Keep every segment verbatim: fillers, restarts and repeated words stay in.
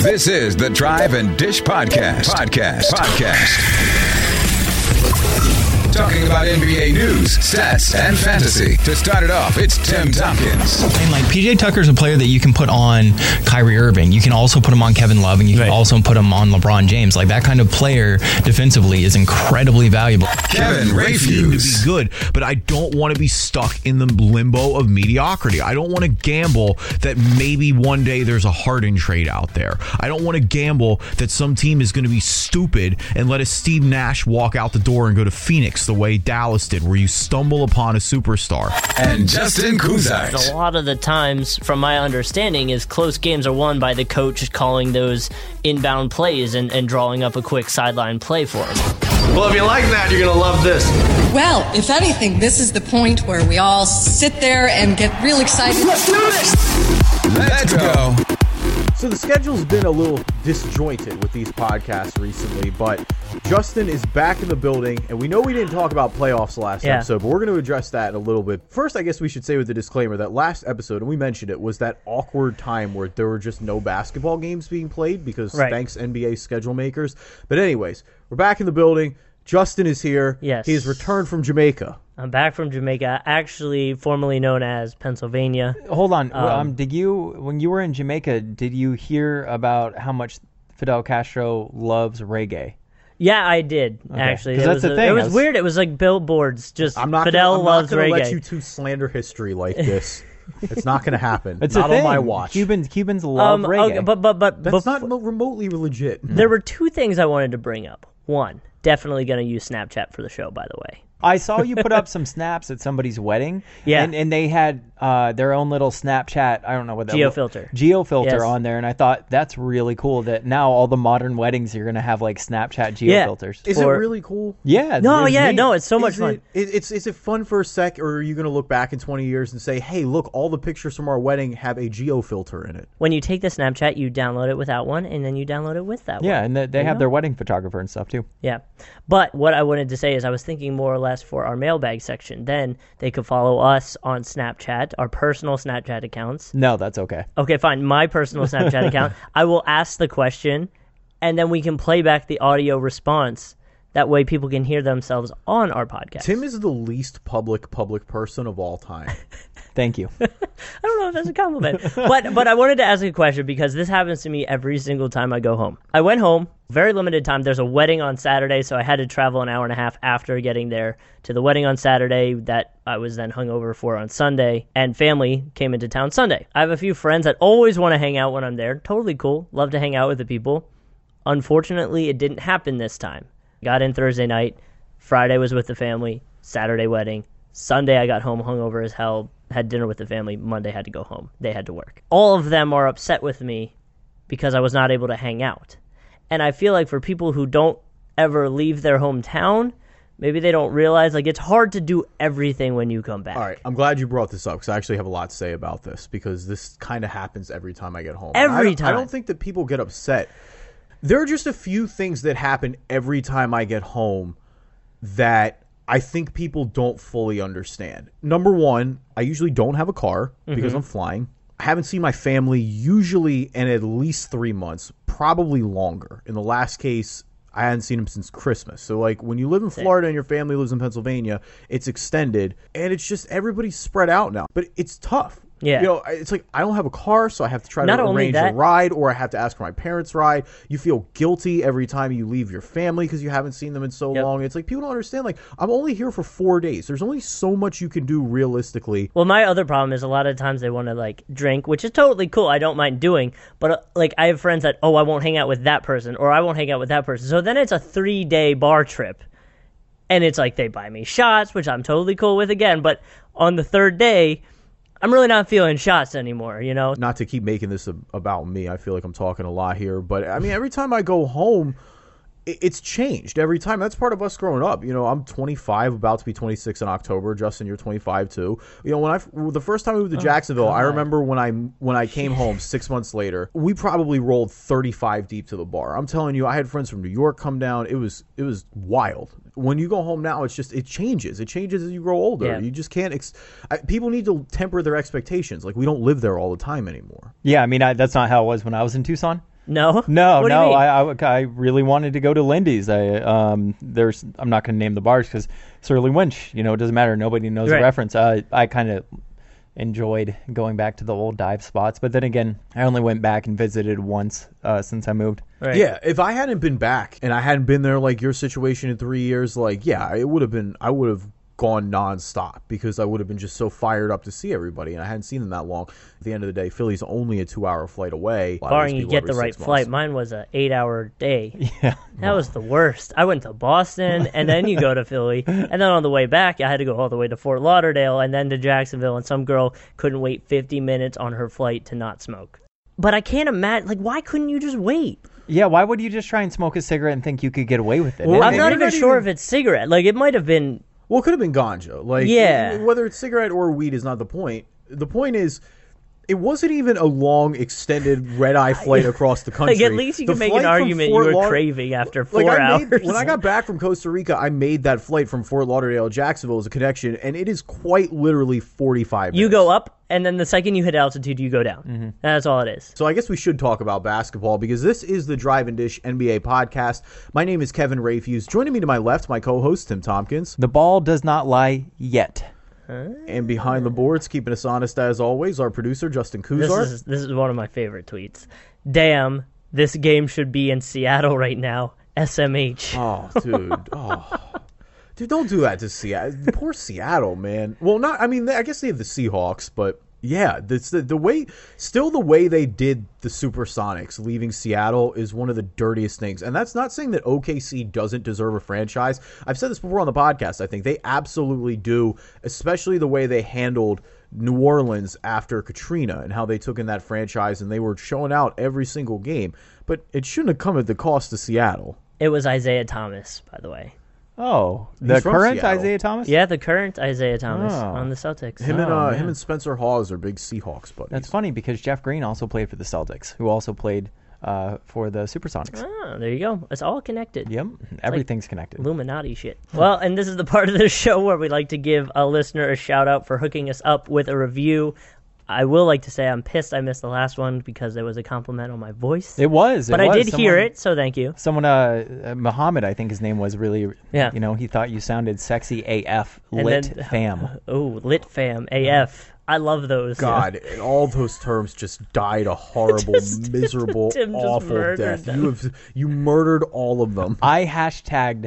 This is the Drive and Dish Podcast. Podcast. Podcast. Talking about N B A news, stats, and fantasy. To start it off, it's Tim Tompkins. And like P J Tucker's a player that you can put on Kyrie Irving. You can also put him on Kevin Love, and you can right. also put him on LeBron James. Like that kind of player defensively is incredibly valuable. Kevin Rayfuse. To be good, but I don't want to be stuck in the limbo of mediocrity. I don't want to gamble that maybe one day there's a Harden trade out there. I don't want to gamble that some team is going to be stupid and let a Steve Nash walk out the door and go to Phoenix the way Dallas did, where you stumble upon a superstar. And Justin Kuzart. A lot of the times, from my understanding, is close games are won by the coach calling those inbound plays and, and drawing up a quick sideline play for him. Well, if you like that, you're going to love this. Well, if anything, this is the point where we all sit there and get real excited. Let's do this! Let's go. So the schedule's been a little disjointed with these podcasts recently, but Justin is back in the building, and we know we didn't talk about playoffs last yeah. episode, but we're going to address that in a little bit. First, I guess we should say with the disclaimer that last episode, and we mentioned it, was that awkward time where there were just no basketball games being played because right. thanks N B A schedule makers. But anyways, we're back in the building. Justin is here. Yes. He has returned from Jamaica. I'm back from Jamaica, actually formerly known as Pennsylvania. Hold on. Um, um, did you, when you were in Jamaica, did you hear about how much Fidel Castro loves reggae? Yeah, I did, okay. actually. It that's was, the a, thing. it was was... weird. It was like billboards, just I'm not Fidel gonna, loves I'm not reggae. going to let you two slander history like this. It's not going to happen. It's not a thing. on my watch. Cubans, Cubans love um, reggae. Okay, but, but, but, That's before, not remotely legit. There were two things I wanted to bring up. One, definitely going to use Snapchat for the show, by the way. I saw you put up some snaps at somebody's wedding. Yeah. And, and they had uh, their own little Snapchat, I don't know what that was. Geofilter. Geofilter Yes. on there. And I thought that's really cool that now all the modern weddings are going to have like Snapchat Yeah. geofilters. Is For- it really cool? Yeah. No, it's yeah, neat. no, it's so much is fun. It, it, it's is it fun for a sec, or are you going to look back in twenty years and say, "Hey, look, all the pictures from our wedding have a geofilter in it"? When you take the Snapchat, you download it without one, and then you download it with that one. Yeah, and they, they you have go. their wedding photographer and stuff too. Yeah. But what I wanted to say is I was thinking more or less for our mailbag section. Then they could follow us on Snapchat, our personal Snapchat accounts. No, that's okay. Okay, fine. My personal Snapchat account. I will ask the question, and then we can play back the audio response. That way people can hear themselves on our podcast. Tim is the least public public person of all time. Thank you. I don't know if that's a compliment. but but I wanted to ask a question because this happens to me every single time I go home. I went home, very limited time. There's a wedding on Saturday, so I had to travel an hour and a half after getting there to the wedding on Saturday that I was then hungover for on Sunday, and family came into town Sunday. I have a few friends that always want to hang out when I'm there. Totally cool. Love to hang out with the people. Unfortunately, it didn't happen this time. Got in Thursday night. Friday was with the family. Saturday wedding. Sunday I got home hungover as hell. Had dinner with the family. Monday had to go home. They had to work. All of them are upset with me because I was not able to hang out. And I feel like for people who don't ever leave their hometown, maybe they don't realize, like, it's hard to do everything when you come back. All right, I'm glad you brought this up because I actually have a lot to say about this because this kind of happens every time I get home. Every I, time. I don't think that people get upset. There are just a few things that happen every time I get home that I think people don't fully understand. Number one, I usually don't have a car because Mm-hmm. I'm flying. I haven't seen my family usually in at least three months, probably longer. In the last case, I hadn't seen them since Christmas. So, like, when you live in Florida and your family lives in Pennsylvania, it's extended, and it's just everybody's spread out now. But it's tough. Yeah. You know, it's like I don't have a car, so I have to try Not to only arrange that- a ride, or I have to ask for my parents' ride. You feel guilty every time you leave your family because you haven't seen them in so Yep. long. It's like people don't understand. Like, I'm only here for four days. There's only so much you can do realistically. Well, my other problem is a lot of times they want to, like, drink, which is totally cool. I don't mind doing. But, uh, like, I have friends that, oh, I won't hang out with that person, or I won't hang out with that person. So then it's a three-day bar trip. And it's like they buy me shots, which I'm totally cool with again. But on the third day, I'm really not feeling shots anymore, you know? Not to keep making this a, about me. I feel like I'm talking a lot here. But, I mean, every time I go home, it, it's changed every time. That's part of us growing up. You know, I'm twenty-five, about to be twenty-six in October. Justin, you're twenty-five, too. You know, when I the first time we moved to Jacksonville, I remember when I when I came home six months later, we probably rolled thirty-five deep to the bar. I'm telling you, I had friends from New York come down. It was it was wild. When you go home now, it's just it changes. It changes as you grow older. Yeah. You just can't. Ex- I, people need to temper their expectations. Like, we don't live there all the time anymore. Yeah, I mean, I, that's not how it was when I was in Tucson. No, No, What do you no. mean? I, I I really wanted to go to Lindy's. I um there's I'm not going to name the bars because Surly Winch. You know, it doesn't matter. Nobody knows Right. the reference. Uh, I kind of enjoyed going back to the old dive spots, but then again, I only went back and visited once uh, since I moved. Right. Yeah, if I hadn't been back and I hadn't been there like your situation in three years, like, yeah, it would have been, I would have gone nonstop because I would have been just so fired up to see everybody, and I hadn't seen them that long. At the end of the day, Philly's only a two-hour flight away. A lot of Barring these you people get every the right six months. flight. Mine was an eight-hour day. Yeah. That was the worst. I went to Boston, and then you go to Philly, and then on the way back, I had to go all the way to Fort Lauderdale, and then to Jacksonville, and some girl couldn't wait fifty minutes on her flight to not smoke. But I can't imagine, like, why couldn't you just wait? Yeah, why would you just try and smoke a cigarette and think you could get away with it? Well, It- I'm it- not you're even not sure even- if it's cigarette. Like, it might have been... Well, it could have been ganja. Like, Yeah. whether it's cigarette or weed is not the point. The point is, it wasn't even a long, extended red-eye flight across the country. Like, at least you The can make flight an from argument you Fort were Laud- craving after Like, four I hours. made, when I got back from Costa Rica, I made that flight from Fort Lauderdale to Jacksonville as a connection, and it is quite literally forty-five minutes. You go up, and then the second you hit altitude, you go down. Mm-hmm. That's all it is. So I guess we should talk about basketball because this is the Drive and Dish N B A podcast. My name is Kevin Rayfuse. Joining me to my left, my co-host, Tim Tompkins. the ball does not lie yet. And behind the boards, keeping us honest as always, our producer, Justin This Kuzar. is this is one of my favorite tweets. Damn, this game should be in Seattle right now. S M H. Oh, dude. Oh. Dude, don't do that to Seattle. Poor Seattle, man. Well, not, I mean, I guess they have the Seahawks, but yeah, the, the, the way, still the way they did the Supersonics leaving Seattle is one of the dirtiest things. And that's not saying that O K C doesn't deserve a franchise. I've said this before on the podcast. I think they absolutely do, especially the way they handled New Orleans after Katrina and how they took in that franchise and they were showing out every single game. But it shouldn't have come at the cost of Seattle. It was Isaiah Thomas, by the way. Oh, the from current Seattle. Isaiah Thomas? Yeah, the current Isaiah Thomas Oh. on the Celtics. Him and Oh, uh, man. him and Spencer Hawes are big Seahawks buddies. That's funny because Jeff Green also played for the Celtics, who also played uh, for the Supersonics. Ah, there you go. It's all connected. Yep, everything's connected. Illuminati shit. Well, and this is the part of the show where we like to give a listener a shout out for hooking us up with a review. I will like to say I'm pissed I missed the last one because there was a compliment on my voice. It was, it but I was. did hear Someone- it, so thank you. Someone, uh, uh, Muhammad, I think his name was, really, Yeah. you know, he thought you sounded sexy A F, And lit then- fam. Oh, lit fam, A F. I love those. God, and all those terms just died a horrible, miserable, Tim just awful murdered death. them. You have you murdered all of them. I hashtagged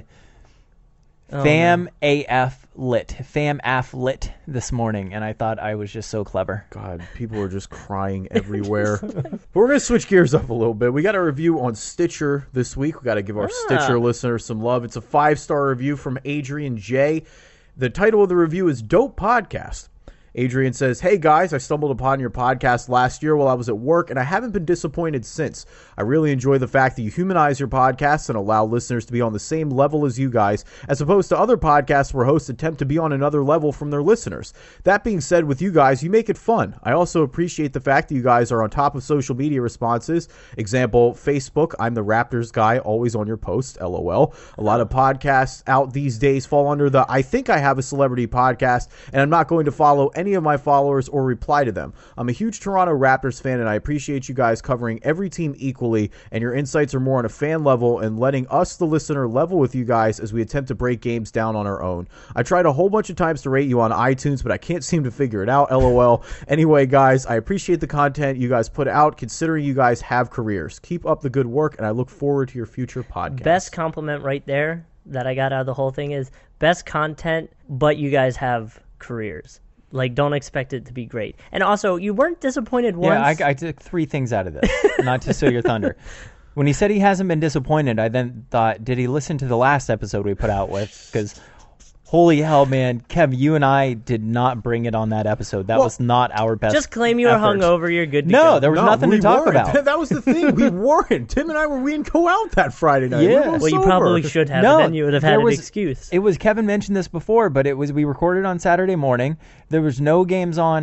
Oh, fam A F lit, fam af lit this morning, and I thought I was just so clever. God, people are just crying everywhere. But we're going to switch gears up a little bit. We got a review on Stitcher this week. We got to give our Ah. Stitcher listeners some love. It's a five-star review from Adrian J. The title of the review is Dope Podcast. Adrian says, "Hey guys, I stumbled upon your podcast last year while I was at work, and I haven't been disappointed since. I really enjoy the fact that you humanize your podcasts and allow listeners to be on the same level as you guys, as opposed to other podcasts where hosts attempt to be on another level from their listeners. That being said, with you guys, you make it fun. I also appreciate the fact that you guys are on top of social media responses. Example, Facebook, I'm the Raptors guy, always on your post, LOL. A lot of podcasts out these days fall under the I think I have a celebrity podcast, and I'm not going to follow any of my followers or reply to them. I'm a huge Toronto Raptors fan, and I appreciate you guys covering every team equally, and your insights are more on a fan level and letting us, the listener, level with you guys as we attempt to break games down on our own. I tried a whole bunch of times to rate you on iTunes, but I can't seem to figure it out, LOL. Anyway, guys, I appreciate the content you guys put out, considering you guys have careers. Keep up the good work, and I look forward to your future podcast." Best compliment right there that I got out of the whole thing is best content, but you guys have careers. Like, don't expect it to be great. And also, you weren't disappointed once. Yeah, I, I took three things out of this, not to steal your thunder. When he said he hasn't been disappointed, I then thought, did he listen to the last episode we put out with? Because, holy hell, man, Kev, you and I did not bring it on that episode. That Well, was not our best Just claim you were effort. hungover, you're good to No, go. there was No, nothing we to talk weren't. about. That was the thing. We weren't. Tim and I were, we didn't go out that Friday night. We Yeah. were both Well, you sober. probably should have. No, then you would have had there an was- excuse. It was Kevin mentioned this before, but it was we recorded on Saturday morning. There was no games on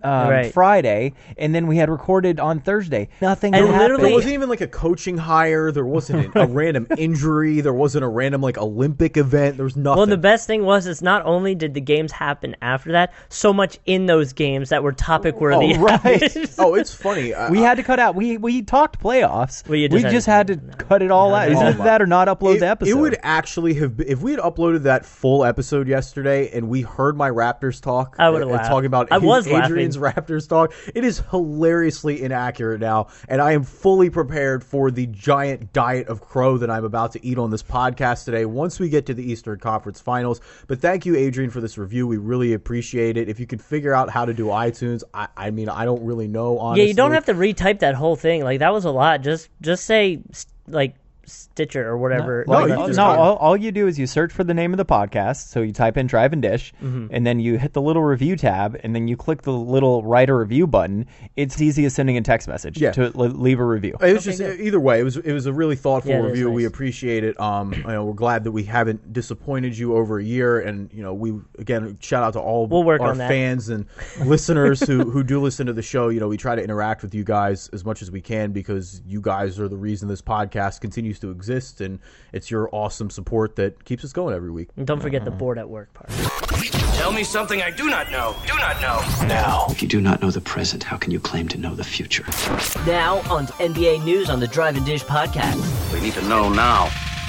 um, Right. Friday, and then we had recorded on Thursday. Nothing And happened. literally- There wasn't even like a coaching hire. There wasn't a, a random injury. There wasn't a random like Olympic event. There was nothing. Well, the best thing was is not only did the games happen after that, so much in those games that were topic worthy. Oh, right. oh, it's funny. I- We had to cut out. We we talked playoffs. Well, you we just just had had to- to cut it all out. Oh Isn't it my- that or not upload it, the episode? It would actually have been, if we had uploaded that full episode yesterday and we heard my Raptors talk. I would've and laughed. talking about I was Adrian's Raptors talk. It is hilariously inaccurate now, and I am fully prepared for the giant diet of crow that I'm about to eat on this podcast today once we get to the Eastern Conference Finals. But thank you, Adrian, for this review. We really appreciate it. If you can figure out how to do iTunes, I, I mean, I don't really know, honestly. Yeah, you don't have to retype that whole thing. Like that was a lot. Just just say like Stitcher or whatever. No, Well, you no, just no, can't. all, all you do is you search for the name of the podcast. So you type in Drive and Dish, Mm-hmm. and then you hit the little review tab, and then you click the little write a review button. It's easy as sending a text message Yeah. to li- leave a review. It was just either way. It was it was a really thoughtful Yeah, it is review. We nice. appreciate it. Um, you know, we're glad that we haven't disappointed you over a year. And you know, we again shout out to all We'll work our on that. fans and listeners who who do listen to the show. You know, we try to interact with you guys as much as we can because you guys are the reason this podcast continues to exist, and it's your awesome support that keeps us going every week. And don't forget the board at work part. Tell me something I do not know. Do not know. Now, if you do not know the present, how can you claim to know the future? Now on to N B A News on the Drive and Dish podcast. We need to know now.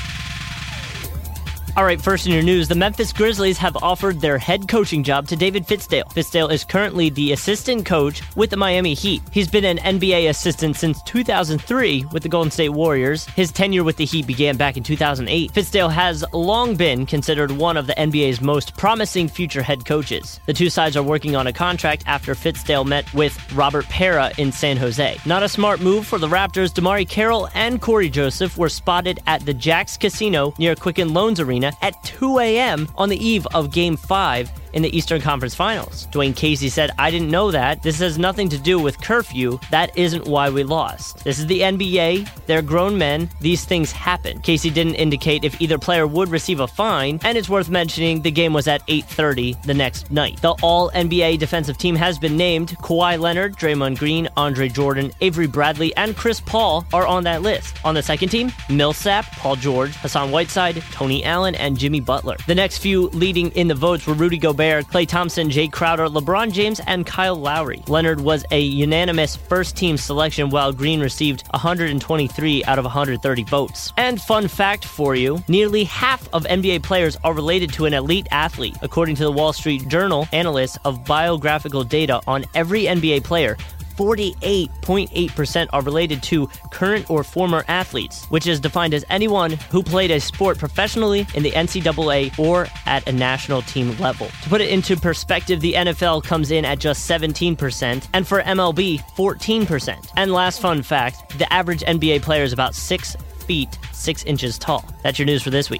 All right, first in your news, the Memphis Grizzlies have offered their head coaching job to David Fitzdale. Fitzdale is currently the assistant coach with the Miami Heat. He's been an N B A assistant since two thousand three with the Golden State Warriors. His tenure with the Heat began back in two thousand eight. Fitzdale has long been considered one of the N B A's most promising future head coaches. The two sides are working on a contract after Fitzdale met with Robert Pera in San Jose. Not a smart move for the Raptors. Damari Carroll and Corey Joseph were spotted at the Jack's Casino near Quicken Loans Arena at two a.m. on the eve of Game five in the Eastern Conference Finals. Dwayne Casey said, "I didn't know that. This has nothing to do with curfew. That isn't why we lost. This is the N B A. They're grown men. These things happen." Casey didn't indicate if either player would receive a fine, and it's worth mentioning the game was at eight thirty the next night. The All-N B A defensive team has been named. Kawhi Leonard, Draymond Green, Andre Jordan, Avery Bradley, and Chris Paul are on that list. On the second team, Millsap, Paul George, Hassan Whiteside, Tony Allen, and Jimmy Butler. The next few leading in the votes were Rudy Gobert, Klay Thompson, Jay Crowder, LeBron James, and Kyle Lowry. Leonard was a unanimous first-team selection, while Green received one hundred twenty-three out of one hundred thirty votes. And fun fact for you, nearly half of N B A players are related to an elite athlete. According to the Wall Street Journal, analysts of biographical data on every N B A player, forty-eight point eight percent are related to current or former athletes, which is defined as anyone who played a sport professionally in the N C double A or at a national team level. To put it into perspective, the N F L comes in at just seventeen percent, and for M L B, fourteen percent. And last fun fact, the average N B A player is about six feet, six inches tall. That's your news for this week.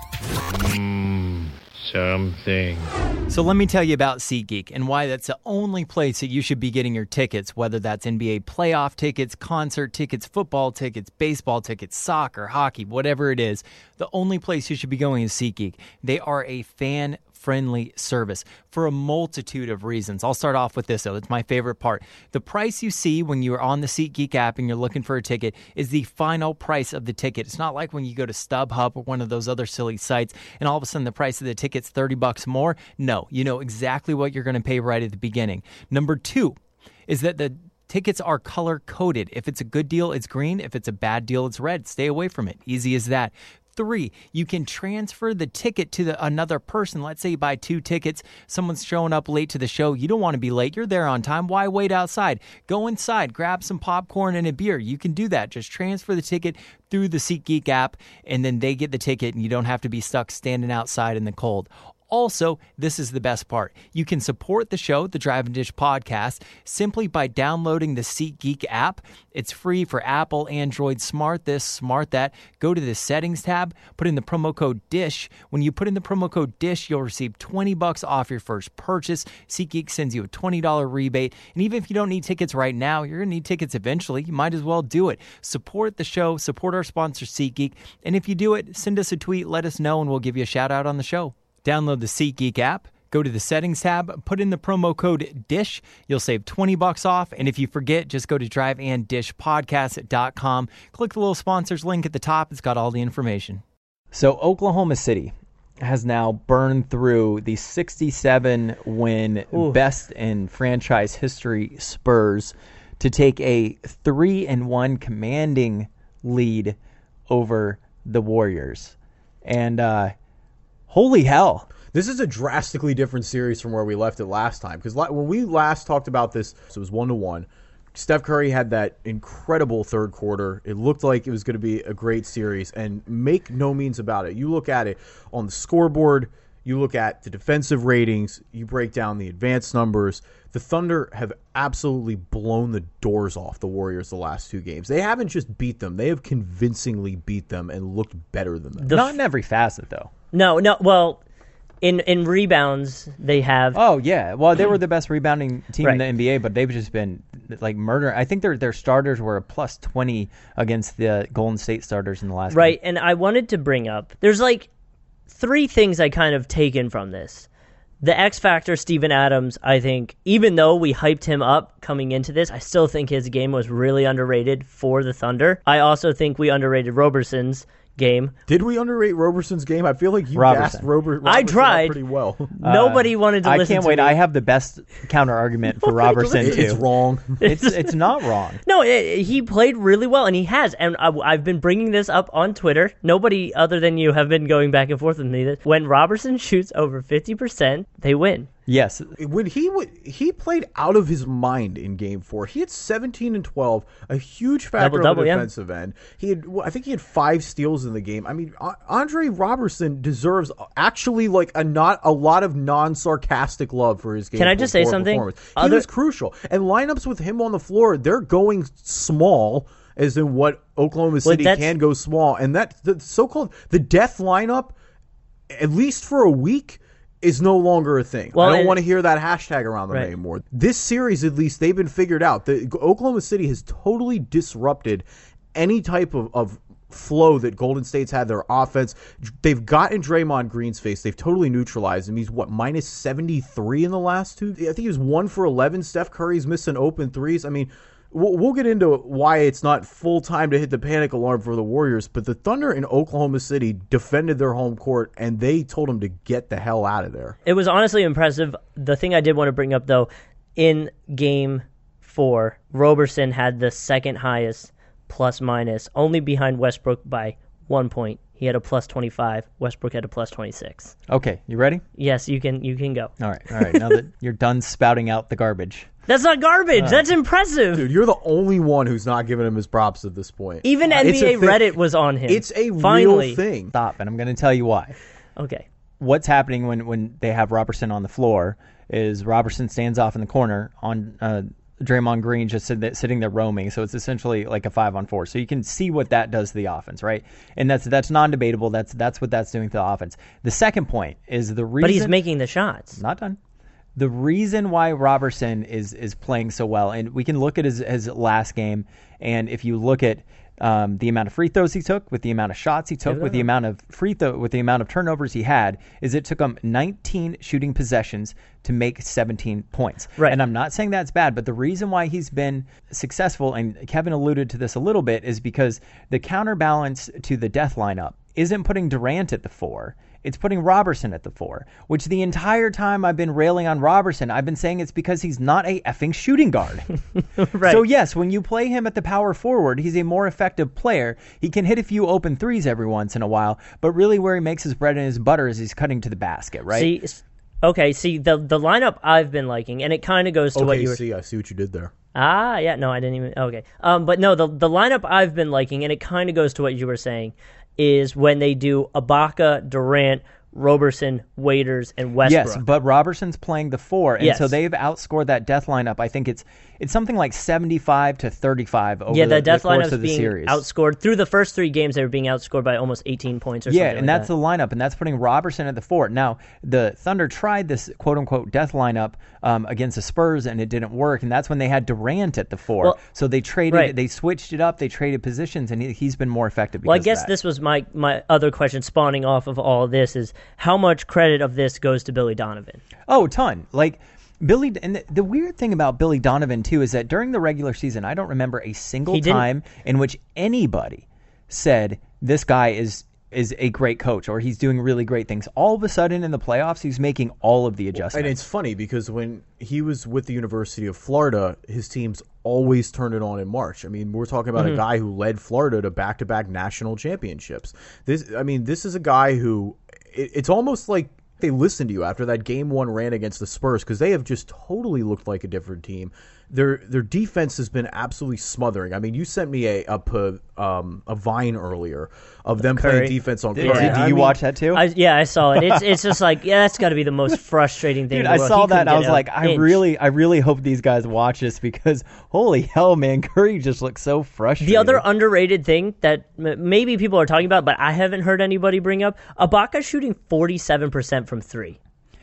Something. So let me tell you about SeatGeek and why that's the only place that you should be getting your tickets, whether that's N B A playoff tickets, concert tickets, football tickets, baseball tickets, soccer, hockey, whatever it is. The only place you should be going is SeatGeek. They are a fan friendly service for a multitude of reasons. I'll start off with this, though. It's my favorite part. The price you see when you're on the SeatGeek app and you're looking for a ticket is the final price of the ticket. It's not like when you go to StubHub or one of those other silly sites and all of a sudden the price of the ticket's thirty bucks more. No, you know exactly what you're going to pay right at the beginning. Number two is that the tickets are color coded. If it's a good deal, it's green. If it's a bad deal, it's red. Stay away from it. Easy as that. Three, you can transfer the ticket to the, another person. Let's say you buy two tickets. Someone's showing up late to the show. You don't want to be late. You're there on time. Why wait outside? Go inside, grab some popcorn and a beer. You can do that. Just transfer the ticket through the SeatGeek app, and then they get the ticket, and you don't have to be stuck standing outside in the cold. Also, this is the best part. You can support the show, the Drive and Dish podcast, simply by downloading the SeatGeek app. It's free for Apple, Android, Smart This, Smart That. Go to the Settings tab, put in the promo code DISH. When you put in the promo code DISH, you'll receive twenty bucks off your first purchase. SeatGeek sends you a twenty dollars rebate. And even if you don't need tickets right now, you're going to need tickets eventually. You might as well do it. Support the show, support our sponsor, SeatGeek. And if you do it, send us a tweet, let us know, and we'll give you a shout out on the show. Download the SeatGeek app, Go to the settings tab, put in the promo code DISH. You'll save twenty bucks off. And if you forget, just go to drive and dish podcast dot com. Click the little sponsors link at the top. It's got all the information. So Oklahoma City has now burned through the sixty-seven win Ooh. best in franchise history Spurs to take a three and one commanding lead over the Warriors. And uh, holy hell. This is a drastically different series from where we left it last time. Because when we last talked about this, it was one to one. Steph Curry had that incredible third quarter. It looked like it was going to be a great series, and make no means about it. You look at it on the scoreboard, you look at the defensive ratings, you break down the advanced numbers. The Thunder have absolutely blown the doors off the Warriors the last two games. They haven't just beat them. They have convincingly beat them and looked better than them. The Not in every facet, though. No, no, well... In in rebounds, they have. Oh yeah, well they were the best rebounding team right. in the N B A, but they've just been like murder. I think their their starters were a plus twenty against the Golden State starters in the last. Right, game. and I wanted to bring up. There's like three things I kind of taken from this. The X factor, Steven Adams. I think even though we hyped him up coming into this, I still think his game was really underrated for the Thunder. I also think we underrated Roberson's game. Did we underrate Roberson's game? I feel like you Robertson. gassed Robert, Robertson I tried pretty well. Nobody uh, wanted to I listen can't to wait. me. I have the best counter argument for Robertson too. It's wrong. It's it's not wrong. No, it, he played really well, and he has. And I, I've been bringing this up on Twitter. Nobody other than you have been going back and forth with me. That when Robertson shoots over fifty percent, they win. Yes. When he would, he played out of his mind in Game Four. He had seventeen and twelve, a huge factor Double, on double, the yeah. defensive end. He had, I think, he had five steals in the game. I mean, Andre Robertson deserves actually like a not a lot of non-sarcastic love for his game. Can I just say something? He Other- was crucial, and lineups with him on the floor, they're going small. As in what Oklahoma City well, can go small, and that the so-called the death lineup, at least for a week, is no longer a thing. Well, I don't and, want to hear that hashtag around them right. anymore. This series, at least, they've been figured out. The, Oklahoma City has totally disrupted any type of, of flow that Golden State's had their offense. They've gotten Draymond Green's face. They've totally neutralized him. He's, what, minus seventy-three in the last two? I think he was one for eleven. Steph Curry's missing open threes. I mean, We'll, we'll get into why it's not full time to hit the panic alarm for the Warriors, but the Thunder in Oklahoma City defended their home court, and they told them to get the hell out of there. It was honestly impressive. The thing I did want to bring up, though, in Game Four, Roberson had the second highest plus minus, only behind Westbrook by one point. He had a plus twenty-five. Westbrook had a plus twenty-six. Okay, you ready? Yes, you can. You can go. All right, all right. Now that you're done spouting out the garbage. That's not garbage. Uh, That's impressive. Dude, you're the only one who's not giving him his props at this point. Even N B A Reddit was on him. It's a Finally. real thing. Stop, and I'm going to tell you why. Okay. What's happening when, when they have Robertson on the floor is Robertson stands off in the corner on uh, Draymond Green just sit, sitting there roaming. So it's essentially like a five on four. So you can see what that does to the offense, right? And that's that's non-debatable. That's that's what that's doing to the offense. The second point is the reason. But he's making the shots. Not done. The reason why Robertson is is playing so well, and we can look at his, his last game, and if you look at um, the amount of free throws he took, with the amount of shots he took, with the amount of free throw, with the amount of turnovers he had, is it took him nineteen shooting possessions to make seventeen points. Right. And I'm not saying that's bad, but the reason why he's been successful, and Kevin alluded to this a little bit, is because the counterbalance to the death lineup isn't putting Durant at the four. It's putting Robertson at the four, which the entire time I've been railing on Robertson, I've been saying it's because he's not a effing shooting guard. Right. So yes, when you play him at the power forward, he's a more effective player. He can hit a few open threes every once in a while, but really where he makes his bread and his butter is he's cutting to the basket, right? See, okay, see, the the lineup I've been liking, and it kind of goes to okay, what you were... see, I see what you did there. Ah, yeah, no, I didn't even... Okay. Um, but no, the, the lineup I've been liking, and it kind of goes to what you were saying, is when they do Ibaka, Durant, Roberson, Waiters, and Westbrook. Yes, but Robertson's playing the four, and yes. so they've outscored that death lineup. I think it's it's something like seventy-five to thirty-five over yeah, the, the death the course lineup's of the being series. outscored through the first three games. They were being outscored by almost eighteen points or yeah, something. and like that's that. the lineup, and that's putting Robertson at the four. Now, the Thunder tried this quote unquote death lineup um, against the Spurs, and it didn't work. And that's when they had Durant at the four. Well, so they traded, right. they switched it up, they traded positions, and he, he's been more effective. Because well, I guess of that. this was my my other question, spawning off of all of this is how much credit of this goes to Billy Donovan? Oh, a ton. Like Billy, and the, the weird thing about Billy Donovan too is that during the regular season, I don't remember a single time in which anybody said this guy is is a great coach or he's doing really great things. All of a sudden in the playoffs, he's making all of the adjustments. And it's funny because when he was with the University of Florida, his teams always turned it on in March. I mean, we're talking about mm-hmm. a guy who led Florida to back-to-back national championships. This, I mean, this is a guy who it, it's almost like they listened to you after that game one ran against the Spurs because they have just totally looked like a different team. Their their defense has been absolutely smothering. I mean, you sent me a a, um, a Vine earlier of them Curry. playing defense on Curry. Did, did you I mean, watch that too? I, yeah, I saw it. It's it's just like, yeah, that's got to be the most frustrating thing. Dude, in the I world. saw He that and I couldn't was get like, an I inch. really, I really hope these guys watch this because holy hell, man, Curry just looks so frustrated. The other underrated thing that m- maybe people are talking about, but I haven't heard anybody bring up, Ibaka shooting forty-seven percent from three.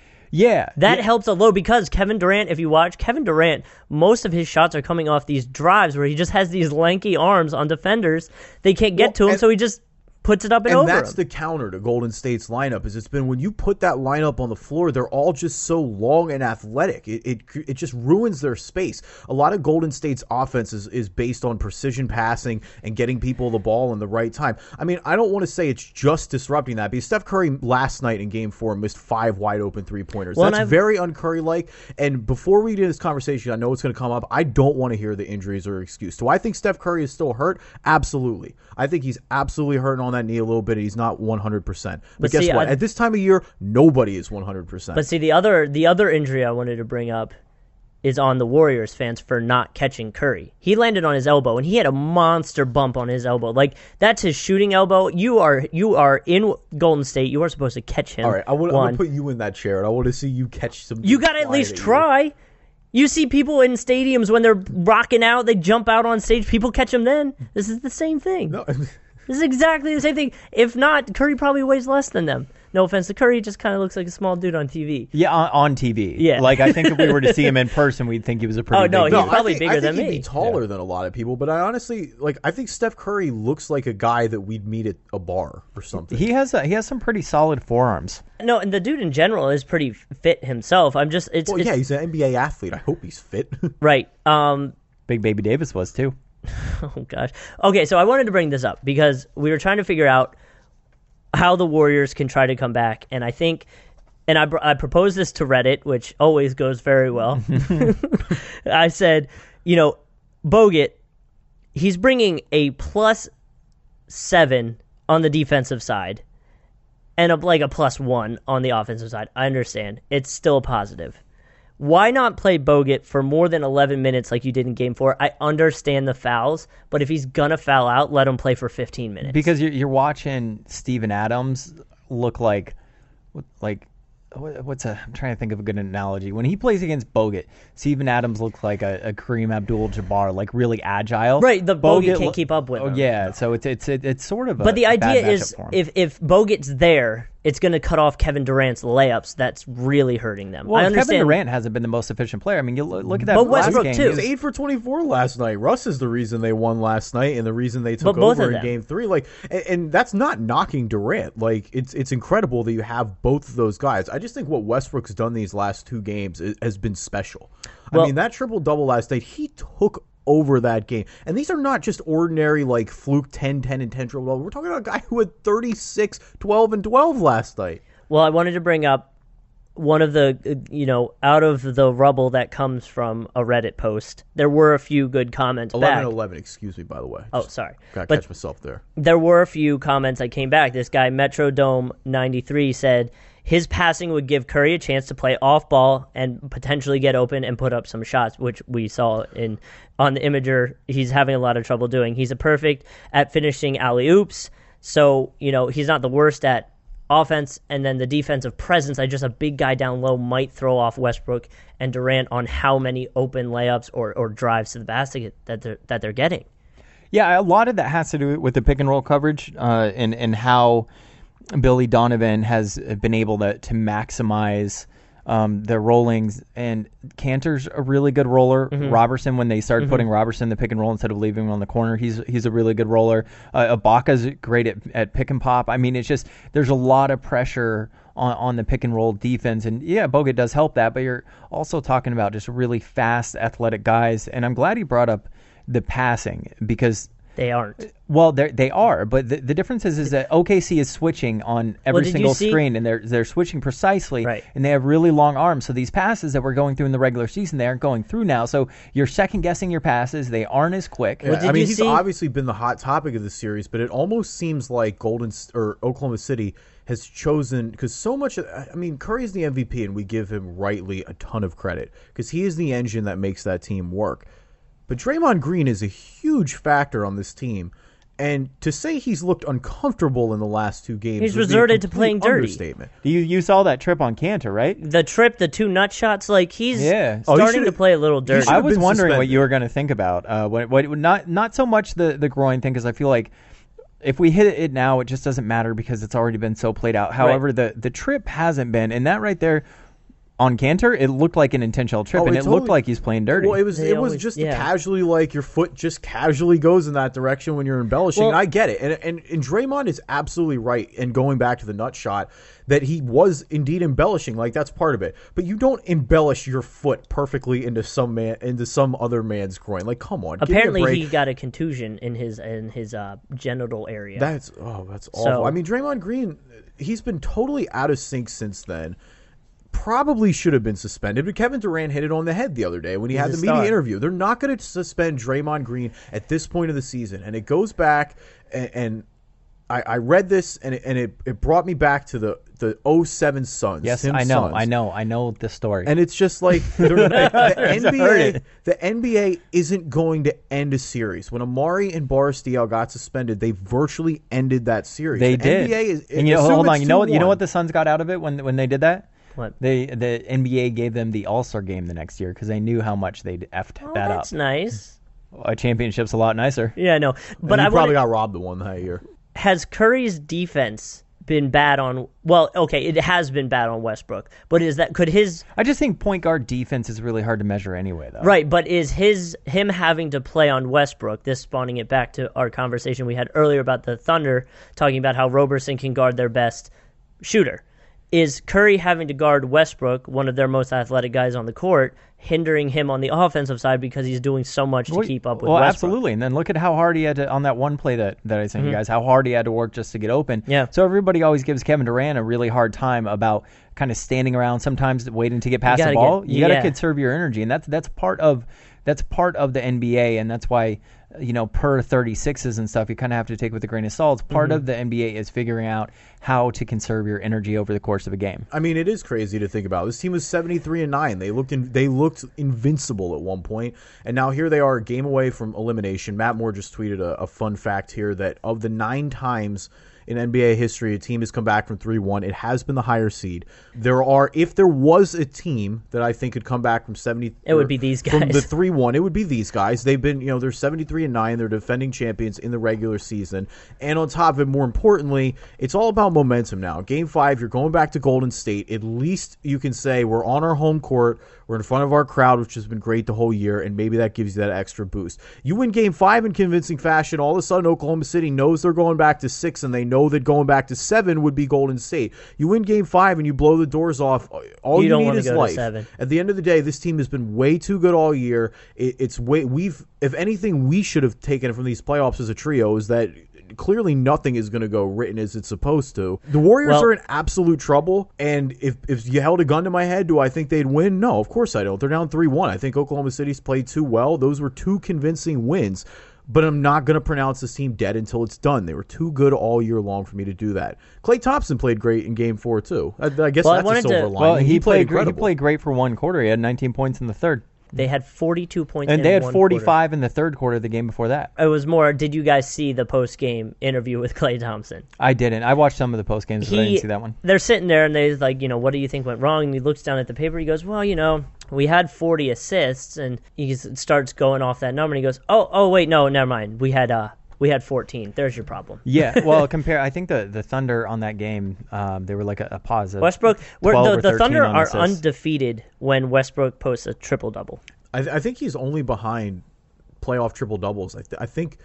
Yeah. That yeah. helps a lot because Kevin Durant, if you watch, Kevin Durant, most of his shots are coming off these drives where he just has these lanky arms on defenders. They can't get Well, to him, and- so he just puts it up and, And over that's him. the counter to Golden State's lineup. Is it's been when you put that lineup on the floor, they're all just so long and athletic. It it, it just ruins their space. A lot of Golden State's offense is, is based on precision passing and getting people the ball in the right time. I mean, I don't want to say it's just disrupting that because Steph Curry last night in Game Four missed five wide open three pointers. Well, That's very un-Curry like. And before we do this conversation, I know it's going to come up. I don't want to hear the injuries or excuse. Do I think Steph Curry is still hurt? Absolutely. I think he's absolutely hurting on that knee a little bit. He's not one hundred percent. But, But guess see, what? I- At this time of year, nobody is one hundred percent. But see, the other the other injury I wanted to bring up is on the Warriors fans for not catching Curry. He landed on his elbow, and he had a monster bump on his elbow. Like, that's his shooting elbow. You are you are in Golden State. You are supposed to catch him. All right, I want one. to put you in that chair, and I want to see you catch some. You got to at least try. You see people in stadiums when they're rocking out, they jump out on stage. People catch them then. This is the same thing. No. This is exactly the same thing. If not, Curry probably weighs less than them. No offense to Curry, he just kind of looks like a small dude on T V. Yeah, on, on T V. Yeah. Like, I think if we were to see him in person, we'd think he was a pretty Oh, no, big he's dude. No, probably I think, bigger I think than he'd me. be taller than a lot of people, but I honestly like. I think Steph Curry looks like a guy that we'd meet at a bar or something. He has a, he has some pretty solid forearms. No, and the dude in general is pretty fit himself. I'm just, it's, well, it's yeah, he's an N B A athlete. I hope he's fit. right. Um, Big Baby Davis was too. oh gosh. Okay, so I wanted to bring this up because we were trying to figure out how the Warriors can try to come back, and I think, and I, br- I proposed this to Reddit, which always goes very well. I said, you know, Bogut, he's bringing a plus seven on the defensive side and a, like a plus one on the offensive side. I understand. It's still positive. Why not play Bogut for more than eleven minutes like you did in Game four? I understand the fouls, but if he's going to foul out, let him play for fifteen minutes. Because you're, you're watching Steven Adams look like, like, what's a, I'm trying to think of a good analogy. When he plays against Bogut, Steven Adams looks like a, a Kareem Abdul-Jabbar, like really agile. Right, the Bogut, can't lo- keep up with oh, him. Yeah, so it's it's it, it's sort of a But the bad idea matchup is for him. if, if Bogut's there, it's going to cut off Kevin Durant's layups. That's really hurting them. Well, I understand. Kevin Durant hasn't been the most efficient player. I mean, you look, look at that But last Westbrook, game. too. He was eight for twenty-four last night. Russ is the reason they won last night and the reason they took But both over of in them. Game Three. Like, and, and that's not knocking Durant. Like, it's it's incredible that you have both of those guys. I just think what Westbrook's done these last two games is, has been special. Well- I mean, that triple double last night, he took over that game. And these are not just ordinary, like, fluke ten, ten, and ten triple double. We're talking about a guy who had thirty-six, twelve, and twelve last night. Well, I wanted to bring up one of the, uh, you know, out of the rubble that comes from a Reddit post, there were a few good comments eleven back. eleven, excuse me, by the way. Oh, Just sorry. Gotta But catch myself there. there were a few comments that came back. This guy, Metrodome ninety-three, said his passing would give Curry a chance to play off ball and potentially get open and put up some shots, which we saw in on the imager. He's having a lot of trouble doing. He's a perfect at finishing alley-oops. So, you know, he's not the worst at offense, and then the defensive presence, I just a big guy down low might throw off Westbrook and Durant on how many open layups or, or drives to the basket that they're, that they're getting. Yeah, a lot of that has to do with the pick and roll coverage uh, and, and how Billy Donovan has been able to, to maximize um, their rollings. And Cantor's a really good roller. Mm-hmm. Robertson, when they started mm-hmm. putting Robertson in the pick and roll instead of leaving him on the corner, he's he's a really good roller. Uh, Ibaka's great at, at pick and pop. I mean, it's just there's a lot of pressure on, on the pick and roll defense. And yeah, Bogut does help that, but you're also talking about just really fast, athletic guys. And I'm glad he brought up the passing because they aren't. Well, they they are, but the, the difference is is that O K C is switching on every well, single see? screen, and they're they're switching precisely, right. and they have really long arms. So these passes that we're going through in the regular season, they aren't going through now. So you're second guessing your passes; they aren't as quick. Yeah, I mean, he's see? obviously been the hot topic of the series, but it almost seems like Golden or Oklahoma City has chosen because so much. I mean, Curry's the M V P, and we give him rightly a ton of credit because he is the engine that makes that team work. But Draymond Green is a huge factor on this team. And to say he's looked uncomfortable in the last two games, he's resorted to playing dirty. Understatement. You you saw that trip on Cantor, right? The trip, the two nut shots, like he's yeah. starting oh, to play a little dirty. I was wondering suspended. what you were going to think about. Uh, what, what not not so much the the groin thing because I feel like if we hit it now, it just doesn't matter because it's already been so played out. However, right. the the trip hasn't been, and that right there. On Cantor, it looked like an intentional trip, oh, and it totally, looked like he's playing dirty. Well, it was they it always, was just yeah. casually like your foot just casually goes in that direction when you're embellishing. Well, and I get it, and, and and Draymond is absolutely right. And going back to the nut shot, that he was indeed embellishing, like that's part of it. But you don't embellish your foot perfectly into some man into some other man's groin. Like, come on. Apparently, he got a contusion in his in his uh, genital area. That's oh, that's awful. So, I mean, Draymond Green, he's been totally out of sync since then. Probably should have been suspended, but Kevin Durant hit it on the head the other day when he He's had the a media star. interview. They're not going to suspend Draymond Green at this point of the season, and it goes back, and, and I, I read this, and it, and it, it brought me back to the the oh seven Suns. Yes, Tim's I know, Suns. I know, I know the story. And it's just like the, the N B A. The N B A isn't going to end a series. When Amari and Barstow got suspended, they virtually ended that series. They the did. N B A is, and you know, hold on. You know what? You know two one. what the Suns got out of it when when they did that? What? They the N B A gave them the All-Star game the next year because they knew how much they'd effed oh, that that's up. nice. A championship's a lot nicer. Yeah, I know. But and he I probably wanna, got robbed the one that year. Has Curry's defense been bad on? Well, okay, it has been bad on Westbrook. But is that could his? I just think point guard defense is really hard to measure anyway, though. Right, but is his him having to play on Westbrook? This spawning it back to our conversation we had earlier about the Thunder, talking about how Roberson can guard their best shooter. Is Curry having to guard Westbrook, one of their most athletic guys on the court, hindering him on the offensive side because he's doing so much to well, keep up with well, Westbrook? absolutely. And then look at how hard he had to, on that one play that, that I sent Mm-hmm. you guys, how hard he had to work just to get open. Yeah. So everybody always gives Kevin Durant a really hard time about kind of standing around, sometimes waiting to get past the ball. Get, you got to yeah. conserve your energy, and that's that's part of that's part of the N B A, and that's why, you know, per thirty-sixes and stuff, you kind of have to take with a grain of salt. Part mm-hmm. of the N B A is figuring out how to conserve your energy over the course of a game. I mean, it is crazy to think about. This team was seventy-three and nine. They looked in, they looked invincible at one point, and now here they are, a game away from elimination. Matt Moore just tweeted a, a fun fact here that of the nine times in N B A history a team has come back from three one, it has been the higher seed. There are, if there was a team that I think could come back from seventy, it would be these guys. From the three one, it would be these guys. They've been, you know, they're seventy-three and nine. They're defending champions in the regular season, and on top of it, more importantly, it's all about momentum now. Game five, you're going back to Golden State. At least you can say we're on our home court. We're in front of our crowd, which has been great the whole year, and maybe that gives you that extra boost. You win Game five in convincing fashion, all of a sudden Oklahoma City knows they're going back to six, and they know that going back to seven would be Golden State. You win Game five and you blow the doors off. All you, you don't need want to is go life. To seven. At the end of the day, this team has been way too good all year. It, it's way we've, if anything, we should have taken from these playoffs as a trio is that clearly nothing is going to go written as it's supposed to. The Warriors well, are in absolute trouble, and if if you held a gun to my head, do I think they'd win? No, of course I don't. They're down three one. I think Oklahoma City's played too well. Those were two convincing wins, but I'm not going to pronounce this team dead until it's done. They were too good all year long for me to do that. Klay Thompson played great in Game four, too. I, I guess well, that's a silver to, lining. Well, he, he, played played great. He incredible. played great for one quarter. He had nineteen points in the third. They had forty-two points And in they had one forty-five quarter. in the third quarter of the game before that. It was more, did you guys see the post-game interview with Klay Thompson? I didn't. I watched some of the post games, but I didn't see that one. They're sitting there, and they're like, you know, what do you think went wrong? And he looks down at the paper. He goes, well, you know, we had forty assists, and he starts going off that number, and he goes, oh, oh, wait, no, never mind. We had uh, we had fourteen. There's your problem. Yeah, well, compare. I think the, the Thunder on that game, um, they were like a, a positive. Westbrook, we're, the, the Thunder are assists. undefeated when Westbrook posts a triple double. I, I think he's only behind playoff triple doubles. I, th- I think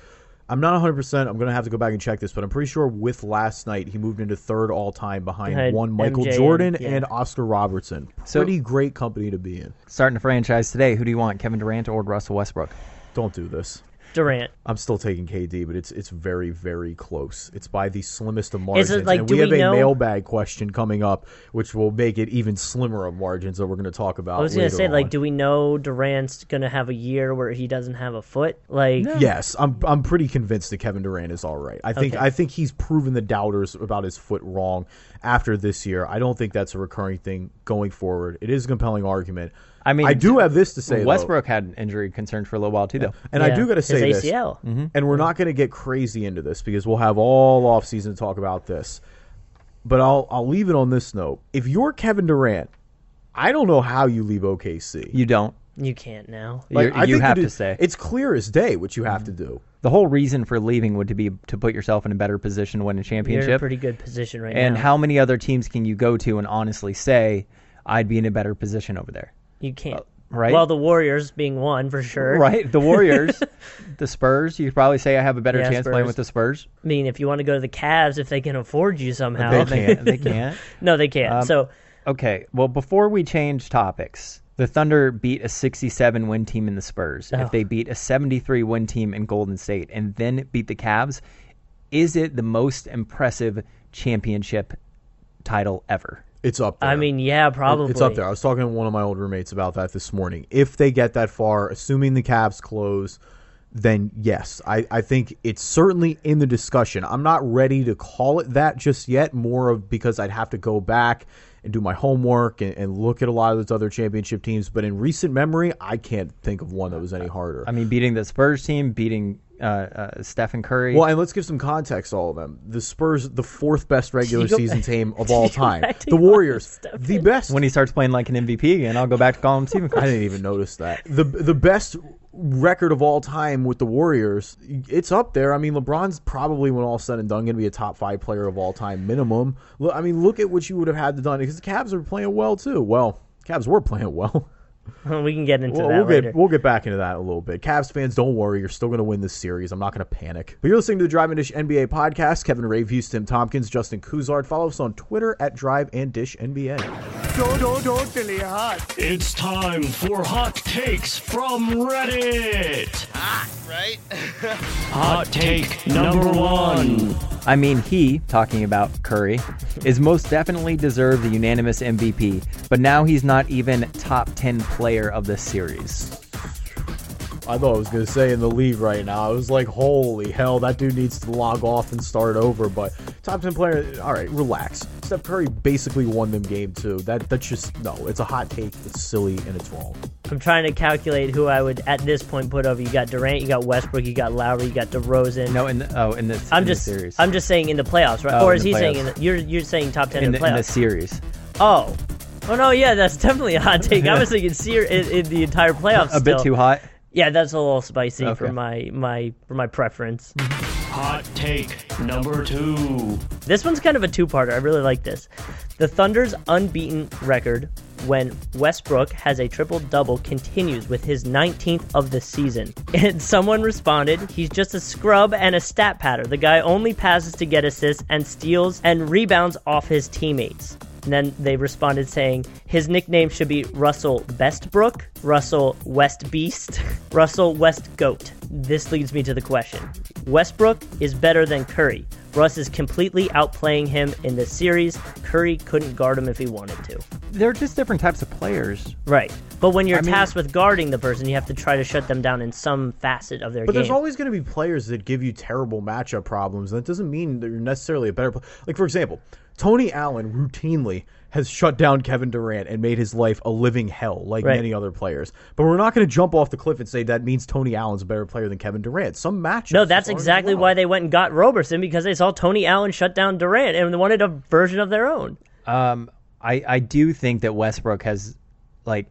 I'm not one hundred percent. I'm going to have to go back and check this, but I'm pretty sure with last night, he moved into third all-time behind Behind one Michael M J Jordan and, yeah. and Oscar Robertson. So- Pretty great company to be in. Starting a franchise today, who do you want, Kevin Durant or Russell Westbrook? Don't do this. Durant. I'm still taking K D, but it's it's very, very close. It's by the slimmest of margins. Is it like, and do we have we a know- mailbag question coming up, which will make it even slimmer of margins that we're going to talk about I was going to later say, like, on. do we know Durant's going to have a year where he doesn't have a foot? Like, Yes, I'm I'm pretty convinced that Kevin Durant is all right. I think Okay. I think he's proven the doubters about his foot wrong after this year. I don't think that's a recurring thing going forward. It is a compelling argument. I mean, I do have this to say, though. Westbrook had injury concerns for a little while too, though. And I Yeah, do got to his say A C L. this, and we're not going to get crazy into this because we'll have all off season to talk about this. But I'll I'll leave it on this note. If you're Kevin Durant, I don't know how you leave O K C. You don't. you can't now. You're- I you think have that to it- stay. It's clear as day what you have to do. The whole reason for leaving would to be to put yourself in a better position to win a You're championship. in a pretty good position right and now. how many other teams can you go to and honestly say, I'd be in a better position over there? You can't. right? Well, the Warriors being one for sure. Right? The Warriors, the Spurs. You could probably say I have a better Yeah, chance playing Spurs. with the Spurs. I mean, if you want to go to the Cavs, if they can afford you somehow. They can't. They can't. No, they can't. Um, so, Okay. Well, before we change topics, the Thunder beat a sixty-seven win team in the Spurs. Oh. If they beat a seventy-three win team in Golden State and then beat the Cavs, is it the most impressive championship title ever? It's up there. I mean, yeah, probably. It's up there. I was talking to one of my old roommates about that this morning. If they get that far, assuming the Cavs close, then yes, I, I think it's certainly in the discussion. I'm not ready to call it that just yet, more of because I'd have to go back and do my homework and, and look at a lot of those other championship teams. But in recent memory, I can't think of one that was any harder. I mean, beating the Spurs team, beating uh, uh, Stephen Curry. Well, and let's give some context to all of them. The Spurs, the fourth best regular You go season back- team of all you go time. back to The all Warriors, this stuff. the best. when he starts playing like an M V P again, I'll go back to calling him Stephen I Curry. didn't even notice that. The the best record of all time with the Warriors, it's up there. I mean, LeBron's probably, when all said and done, going to be a top five player of all time minimum. Look, I mean, look at what you would have had to done because the Cavs are playing well too. Well, Cavs were playing well. we can get into We'll, that we'll later. get we'll get back into that a little bit. Cavs fans, don't worry, you're still going to win this series. I'm not going to panic. But you're listening to the Drive and Dish N B A podcast. Kevin Rayviews, Tim Tompkins, Justin Kuzard. Follow us on Twitter at Drive and Dish N B A. It's time for hot takes from Reddit. Hot, right? Hot take number one. I mean, he, talking about Curry, is most definitely deserved the unanimous M V P, but now he's not even top ten player of the series. I thought I was going to say in the league right now. I was like, holy hell, that dude needs to log off and start over. But top ten player, all right, relax. Steph Curry basically won them game two. That That's just, no, it's a hot take. It's silly and it's wrong. I'm trying to calculate who I would at this point put over. You got Durant, you got Westbrook, you got Lowry, you got DeRozan. No, in the, oh, in this, I'm in just, the series. I'm just saying in the playoffs, right? Oh, or in is the he saying playoffs. in the, you're you're saying top ten in, in, the, the in playoffs? the series. Oh, oh no, yeah, that's definitely a hot take. I was thinking ser- in, in the entire playoffs. A bit still. too hot. Yeah, that's a little spicy Okay. for my my for my preference. Hot take number two. This one's kind of a two-parter. I really like this. The Thunder's unbeaten record when Westbrook has a triple-double continues with his nineteenth of the season. And someone responded, he's just a scrub and a stat patter. The guy only passes to get assists and steals and rebounds off his teammates. And then they responded saying his nickname should be Russell Bestbrook, Russell West Beast, Russell West Goat. This leads me to the question. Westbrook is better than Curry. Russ is completely outplaying him in this series. Curry couldn't guard him if he wanted to. They're just different types of players. Right. But when you're I mean- tasked with guarding the person, you have to try to shut them down in some facet of their But game. there's always going to be players that give you terrible matchup problems. And that doesn't mean that you're necessarily a better player. Like, for example, Tony Allen routinely has shut down Kevin Durant and made his life a living hell like Right. many other players. But we're not going to jump off the cliff and say that means Tony Allen's a better player than Kevin Durant. Some matchups. No, that's aren't as exactly well. why they went and got Roberson, because they saw Tony Allen shut down Durant and they wanted a version of their own. Um, I, I do think that Westbrook has, like,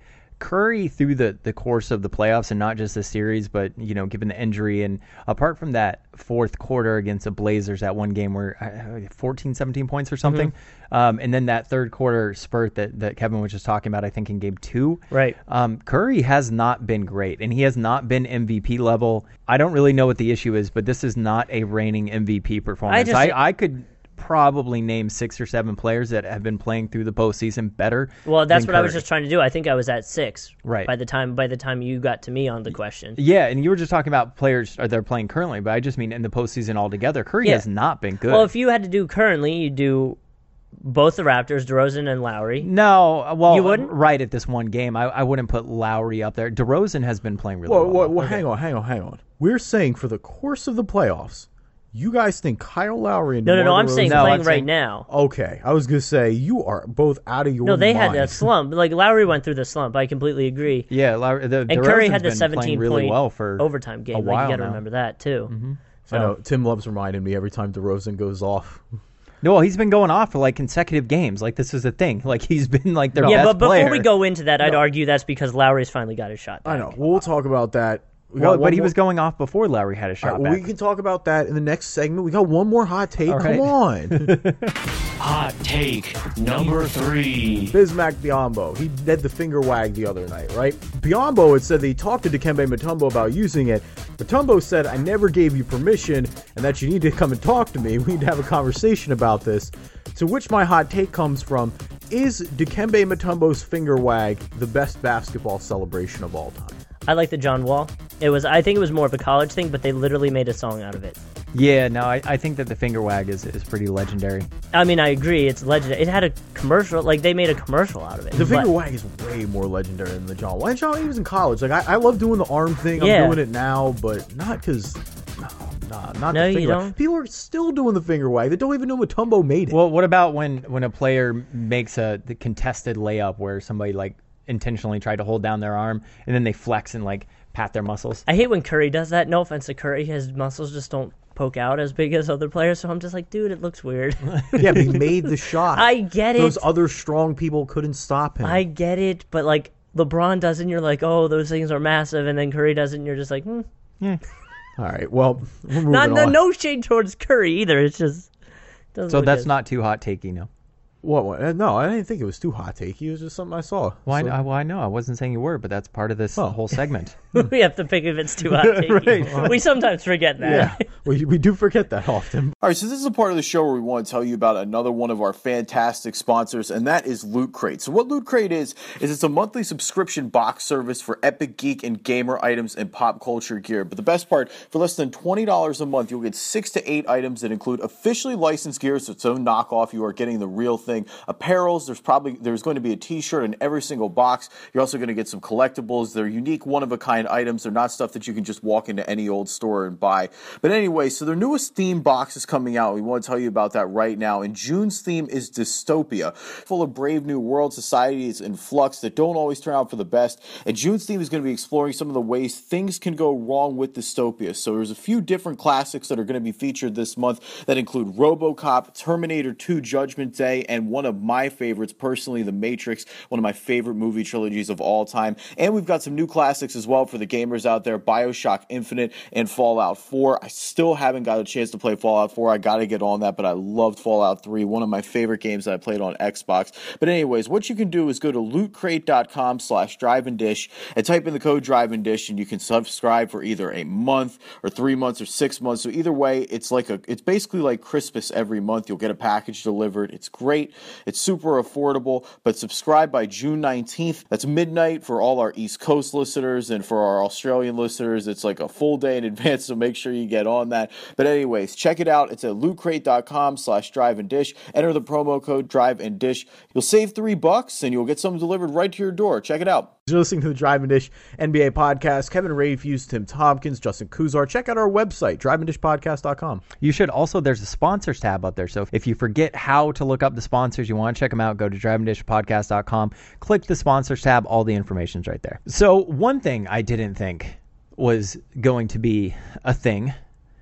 Curry through the, the course of the playoffs and not just the series, but, you know, given the injury and apart from that fourth quarter against the Blazers, that one game where uh, fourteen, seventeen points or something, mm-hmm. um, and then that third quarter spurt that, that Kevin was just talking about, I think in game two. Right. Um, Curry has not been great, and he has not been M V P level. I don't really know what the issue is, but this is not a reigning M V P performance. I, just, I, I could probably name six or seven players that have been playing through the postseason better. Well, that's what Curry. I was just trying to do. I think I was at six. Right. By the time by the time you got to me on the question. Yeah, and you were just talking about players they're playing currently, but I just mean in the postseason altogether. Curry yeah. has not been good. Well, if you had to do currently, you do both the Raptors, DeRozan and Lowry. No, well, you wouldn't? Right at this one game, I, I wouldn't put Lowry up there. DeRozan has been playing really well. well. well, well okay. Hang on, hang on, hang on. We're saying for the course of the playoffs, you guys think Kyle Lowry and no, DeMar no, no. I'm DeRozan, saying no, playing I'm right saying, now. Okay, I was gonna say you are both out of your. No, they mind. had a slump. Like Lowry went through the slump. I completely agree. Yeah, Lowry, the, and DeRozan's Curry had the been seventeen really point well for overtime game. A while like, you got to now. remember that too. Mm-hmm. So. I know Tim loves reminding me every time DeRozan goes off. No, he's been going off for like consecutive games. Like this is the thing. Like he's been like their yeah, best but player. before we go into that, I'd No. argue that's because Lowry's finally got his shot back. I know. We'll talk about that. We Well, got but he more- was going off before Lowry had a shot All right, well, back. we can talk about that in the next segment. We got one more hot take. All Come right. on. Hot take number three. Bismack Biyombo. He did the finger wag the other night, right? Biyombo had said that he talked to Dikembe Mutombo about using it. Mutombo said, I never gave you permission and that you need to come and talk to me. We need to have a conversation about this. To which my hot take comes from, is Dikembe Mutombo's finger wag the best basketball celebration of all time? I like the John Wall. It was. I think it was more of a college thing, but they literally made a song out of it. Yeah, no, I, I think that the finger wag is, is pretty legendary. I mean, I agree. It's legendary. It had a commercial. Like, they made a commercial out of it. The finger but, wag is way more legendary than the John Wall. And John, he was in college. Like, I, I love doing the arm thing. I'm Yeah. doing it now, but not because... No, nah, not No, the you finger wag. don't? People are still doing the finger wag. They don't even know Mutombo made it. Well, what about when, when a player makes a the contested layup where somebody like intentionally tried to hold down their arm and then they flex and like pat their muscles? I hate when Curry does that. No offense to Curry. His muscles just don't poke out as big as other players, so I'm just like, dude, it looks weird. Yeah, but he made the shot. I get it. Those other strong people couldn't stop him. I get it, but like LeBron does it and you're like, oh, those things are massive, and then Curry does it and you're just like, hmm. Yeah. All right, well, we're moving Not, no, on. no shade towards Curry either. It's just... doesn't So look that's as- not too hot takey, no? What, what? Uh, No, I didn't think it was too hot takey. It was just something I saw. Well, I, So- I, well, I know. I wasn't saying you were, but that's part of this Oh. whole segment. we have to pick if it's too hot takey. Right. We sometimes forget that. Yeah, we, we do forget that often. All right, so this is a part of the show where we want to tell you about another one of our fantastic sponsors, and that is Loot Crate. So what Loot Crate is, is it's a monthly subscription box service for epic geek and gamer items and pop culture gear. But the best part, for less than twenty dollars a month, you'll get six to eight items that include officially licensed gear, so it's no knockoff. You are getting the real thing. Apparels, there's probably there's going to be a t-shirt in every single box. You're also going to get some collectibles. They're unique, one-of-a-kind items. They're not stuff that you can just walk into any old store and buy. But anyway, so their newest theme box is coming out. We want to tell you about that right now. And June's theme is Dystopia, full of brave new world societies in flux that don't always turn out for the best. And June's theme is going to be exploring some of the ways things can go wrong with dystopia. So there's a few different classics that are going to be featured this month that include RoboCop, Terminator two Judgment Day, and one of my favorites personally, The Matrix, one of my favorite movie trilogies of all time. And we've got some new classics as well for the gamers out there, BioShock Infinite and Fallout four. I still haven't got a chance to play Fallout four. I got to get on that, but I loved Fallout three, one of my favorite games that I played on Xbox. But anyways, what you can do is go to lootcrate.com slash drive and dish and type in the code drive and dish, and you can subscribe for either a month or three months or six months. So either way, it's like a, it's basically like Christmas every month. You'll get a package delivered. It's great. It's super affordable, but subscribe by June nineteenth. That's midnight for all our East Coast listeners, and for our Australian listeners, it's like a full day in advance, so make sure you get on that. But anyways, check it out. It's at lootcrate.com slash drive and dish. Enter the promo code drive and dish. You'll save three bucks, and you'll get something delivered right to your door. Check it out. You're listening to the Drive and Dish N B A podcast. Kevin Rafuse, Tim Tompkins, Justin Kuzar. Check out our website, drive and dish podcast dot com. You should also, there's a sponsors tab up there. So if you forget how to look up the sponsors, you want to check them out, go to drive and dish podcast dot com, click the sponsors tab, all the information's right there. So one thing I didn't think was going to be a thing.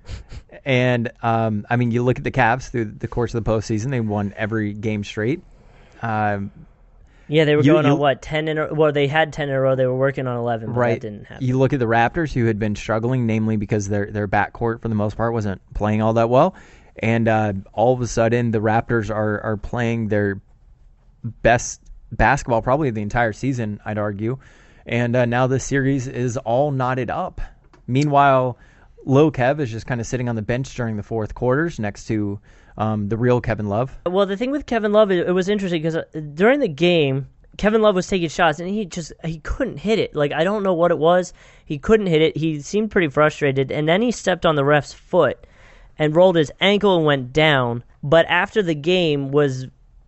And, um, I mean, you look at the Cavs through the course of the postseason, they won every game straight. Um, Yeah, they were You- going you- on what ten in a well, they had ten in a row. They were working on eleven, but right. that didn't happen. You look at the Raptors, who had been struggling, namely because their their backcourt for the most part wasn't playing all that well, and uh, all of a sudden the Raptors are are playing their best basketball probably the entire season, I'd argue, and uh, now the series is all knotted up. Meanwhile, Lil Kev is just kind of sitting on the bench during the fourth quarters next to um, the real Kevin Love. Well, the thing with Kevin Love, it, it was interesting because during the game, Kevin Love was taking shots and he just he couldn't hit it. Like, I don't know what it was. He couldn't hit it. He seemed pretty frustrated, and then he stepped on the ref's foot and rolled his ankle and went down. But after the game, was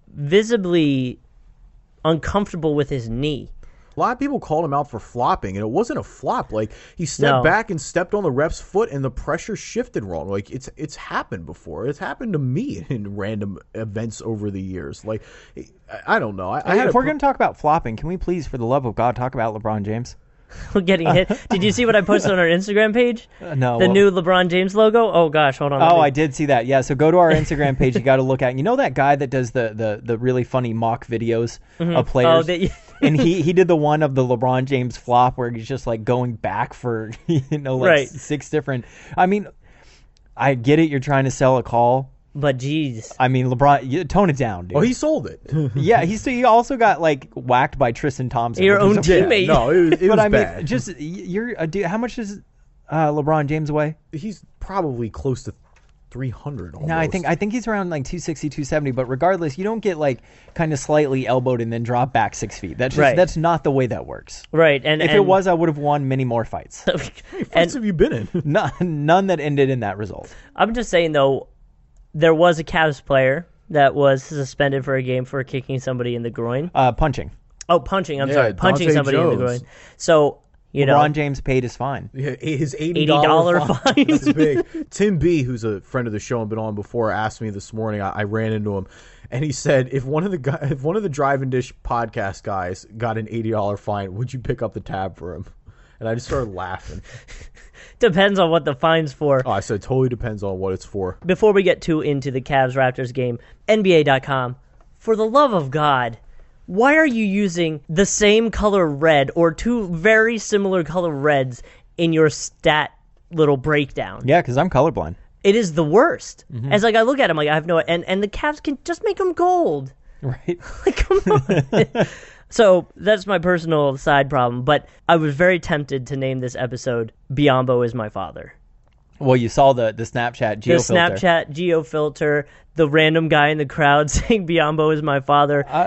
visibly uncomfortable with his knee. A lot of people called him out for flopping, and it wasn't a flop. Like, he stepped No. back and stepped on the ref's foot, and the pressure shifted wrong. Like, it's it's happened before. It's happened to me in random events over the years. Like, I, I don't know. I, I had if a we're pr- going to talk about flopping, can we please, for the love of God, talk about LeBron James? Getting hit. Did you see what I posted on our Instagram page? Uh, no. The well- new LeBron James logo? Oh, gosh, hold on. let Oh, me- I did see that. Yeah, so go to our Instagram page. You got to look at. You know that guy that does the the, the really funny mock videos Mhm. of players. Oh, that- and he he did the one of the LeBron James flop where he's just like going back for you know like Right. six different. I mean, I get it. You're trying to sell a call. But geez, I mean, LeBron, you, tone it down, dude. Oh, he sold it. yeah, he's he also got like whacked by Tristan Thompson. Your which own is a- teammate. No, it was, it but was I mean, bad. just y- you're a dude. How much does uh, LeBron James weigh? He's probably close to three hundred almost. No, I think I think he's around like two sixty, two seventy, but regardless, you don't get like kind of slightly elbowed and then drop back six feet. That's just, Right. that's not the way that works. Right, and if and, it was, I would have won many more fights. How many fights have you been in? none, none that ended in that result. I'm just saying though, there was a Cavs player that was suspended for a game for kicking somebody in the groin. Uh, punching. Oh, punching. I'm Yeah, sorry, punching Dante somebody in the Jones. groin. So you know, LeBron James paid his fine. Yeah, his eighty eighty dollar dollar fine. That's big. Tim B, who's a friend of the show and been on before, asked me this morning. I, I ran into him, and he said, "If one of the guy, if one of the Drive and Dish podcast guys got an eighty dollar fine, would you pick up the tab for him?" And I just started laughing. Depends on what the fine's for. Oh, I said, totally depends on what it's for. Before we get too into the Cavs Raptors game, N B A dot com, for the love of God, why are you using the same color red or two very similar color reds in your stat little breakdown? Yeah, because I'm colorblind. It is the worst. Mhm. As like I look at them, like I have no, and and the Cavs can just make them gold. Right. Like, come on. So that's my personal side problem, but I was very tempted to name this episode "Biombo is my father." Well, you saw the the Snapchat The geo filter. Snapchat geo filter, the random guy in the crowd saying "Biombo is my father." Uh,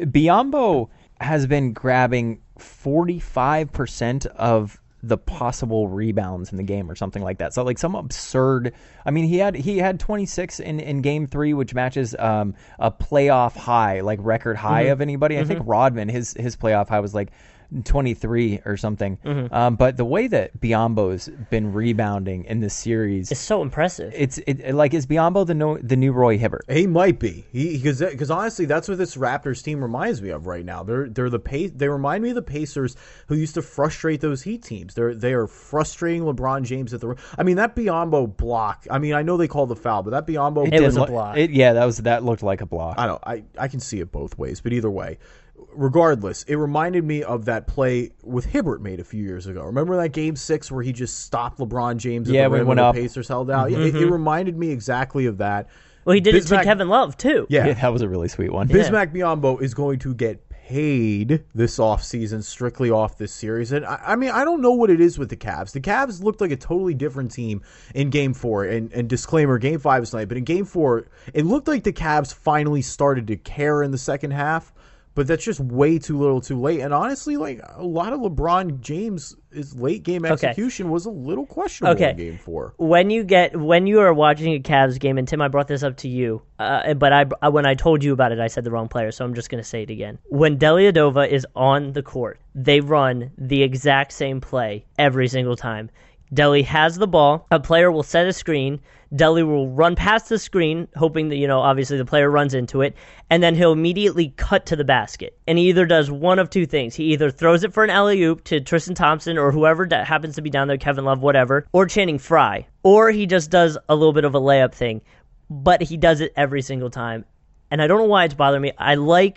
Biombo has been grabbing forty-five percent of the possible rebounds in the game or something like that. So like some absurd, I mean, he had he had twenty-six in, in game three, which matches um, a playoff high, like record high Mhm. of anybody. I think Mhm. Rodman, his his playoff high was like twenty-three or something. Mhm. Um, but the way that Biombo's been rebounding in this series, It's so impressive. it's it, it- like, is Biombo the no, the new Roy Hibbert? He might be. He because because honestly, that's what this Raptors team reminds me of right now. They're they're the pace. They remind me of the Pacers who used to frustrate those Heat teams. They're they are frustrating LeBron James at the. I mean that Biombo block. I mean I know they called the foul, but that Biombo. It was did a look- block. It, yeah, that was that looked like a block. I don't. I I can see it both ways, but either way. Regardless, it reminded me of that play with Hibbert made a few years ago. Remember that game six where he just stopped LeBron James at Yeah, the we rim went and up. the Pacers held out? Yeah, it, it reminded me exactly of that. Well, he did it Bismack- to Kevin Love too. Yeah. Yeah, that was a really sweet one. Bismack Biyombo is going to get paid this offseason strictly off this series. And I, I mean, I don't know what it is with the Cavs. The Cavs looked like a totally different team in game four. And, and disclaimer, game five is tonight. But in game four, it looked like the Cavs finally started to care in the second half. But that's just way too little too late. And honestly, like a lot of LeBron James' late game Okay. execution was a little questionable Okay. in game four. When you get when you are watching a Cavs game, and Tim, I brought this up to you, uh, but I, I when I told you about it, I said the wrong player, so I'm just going to say it again. When Dellavedova is on the court, they run the exact same play every single time. Delly has the ball. A player will set a screen. Delly will run past the screen, hoping that, you know, obviously the player runs into it, and then he'll immediately cut to the basket. And he either does one of two things. He either throws it for an alley-oop to Tristan Thompson or whoever that happens to be down there, Kevin Love, whatever, or Channing Frye. Or he just does a little bit of a layup thing. But he does it every single time. And I don't know why it's bothering me. I like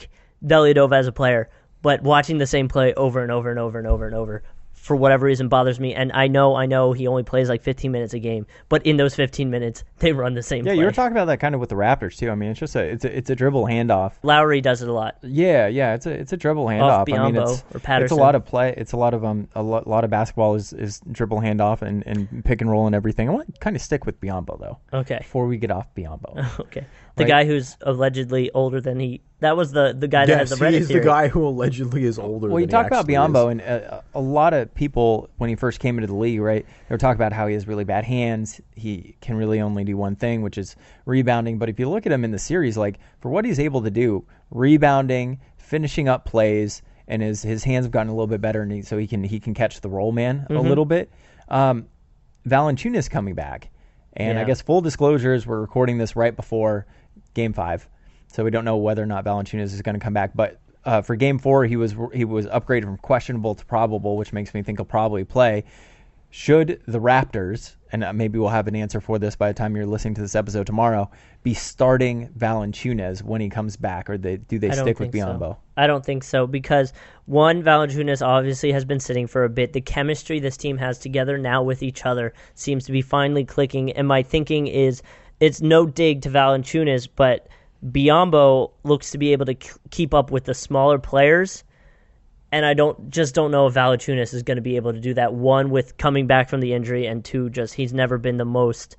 Dellavedova as a player, but watching the same play over and over and over and over and over, for whatever reason, bothers me. And I know, I know he only plays like fifteen minutes a game, but in those fifteen minutes, they run the same Yeah, play. you were talking about that kind of with the Raptors too. I mean, it's just a it's a it's a dribble handoff. Lowry does it a lot. Yeah, yeah, it's a it's a dribble handoff. Off I mean, Biyombo it's, or Patterson. it's a lot of play. It's a lot of um a lot, lot of basketball is, is dribble handoff and, and pick and roll and everything. I want to kind of stick with Biyombo though. Okay. Before we get off Biyombo. Okay. The Right? guy who's allegedly older than he. That was the the guy that Yes, has the Reddit he is theory. the guy who allegedly is older. Well, than you talk he about actually Biyombo, is. and uh, a lot of people, when he first came into the league, right, they were talking about how he has really bad hands. He can really only do one thing, which is rebounding. But if you look at him in the series, like, for what he's able to do, rebounding, finishing up plays, and his his hands have gotten a little bit better, and he, so he can he can catch the roll man Mhm. a little bit. Um, Valanciunas coming back, and I Yeah. guess full disclosures, we're recording this right before Game Five, so we don't know whether or not Valanciunas is going to come back. But uh, for Game Four, he was he was upgraded from questionable to probable, which makes me think he'll probably play. Should the Raptors, and maybe we'll have an answer for this by the time you're listening to this episode tomorrow, be starting Valanciunas when he comes back, or they, do they I don't stick with think Biyombo? so. I don't think so because, one, Valanciunas obviously has been sitting for a bit. The chemistry this team has together now with each other seems to be finally clicking, and my thinking is it's no dig to Valanciunas, but Biyombo looks to be able to k- keep up with the smaller players, and I don't just don't know if Valanciunas is going to be able to do that, one, with coming back from the injury, and two, just he's never been the most,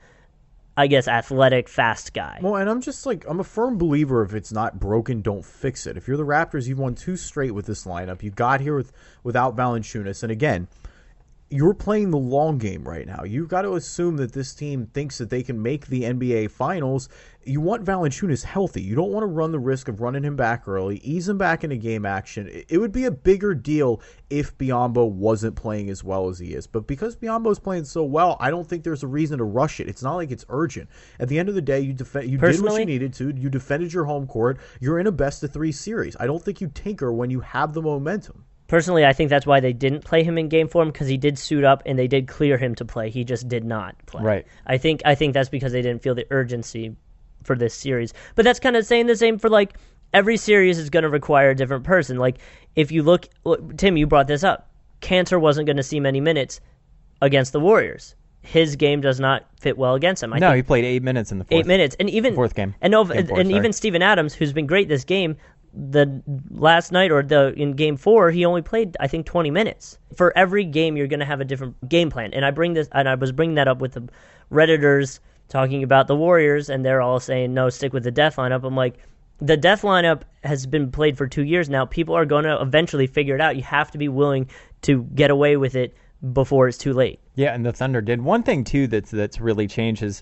I guess, athletic, fast guy. Well, and I'm just like, I'm a firm believer if it's not broken, don't fix it. If you're the Raptors, you've won two straight with this lineup. You got here with without Valanciunas, and again, you're playing the long game right now. You've got to assume that this team thinks that they can make the N B A Finals. You want Valanciunas healthy. You don't want to run the risk of running him back early, ease him back into game action. It would be a bigger deal if Biyombo wasn't playing as well as he is. But because Biyombo's playing so well, I don't think there's a reason to rush it. It's not like it's urgent. At the end of the day, you def- you did what you needed to. You defended your home court. You're in a best-of-three series. I don't think you tinker when you have the momentum. Personally, I think that's why they didn't play him in game form, because he did suit up and they did clear him to play. He just did not play. Right. I think I think that's because they didn't feel the urgency for this series. But that's kind of saying the same for, like, every series is going to require a different person. Like, if you look, look Tim, you brought this up. Cantor wasn't going to see many minutes against the Warriors. His game does not fit well against him. I no, think he played eight minutes in the fourth. eight minutes, and even fourth game. and no, Game four, and sorry. even Steven Adams, who's been great this game. The last night or the in game four, he only played I think twenty minutes. For every game, you're going to have a different game plan, and I bring this, and I was bringing that up with the Redditors talking about the Warriors, and they're all saying no, stick with the death lineup. I'm like, the death lineup has been played for two years now. People are going to eventually figure it out. You have to be willing to get away with it before it's too late. Yeah, and the Thunder did one thing too that's that's really changed is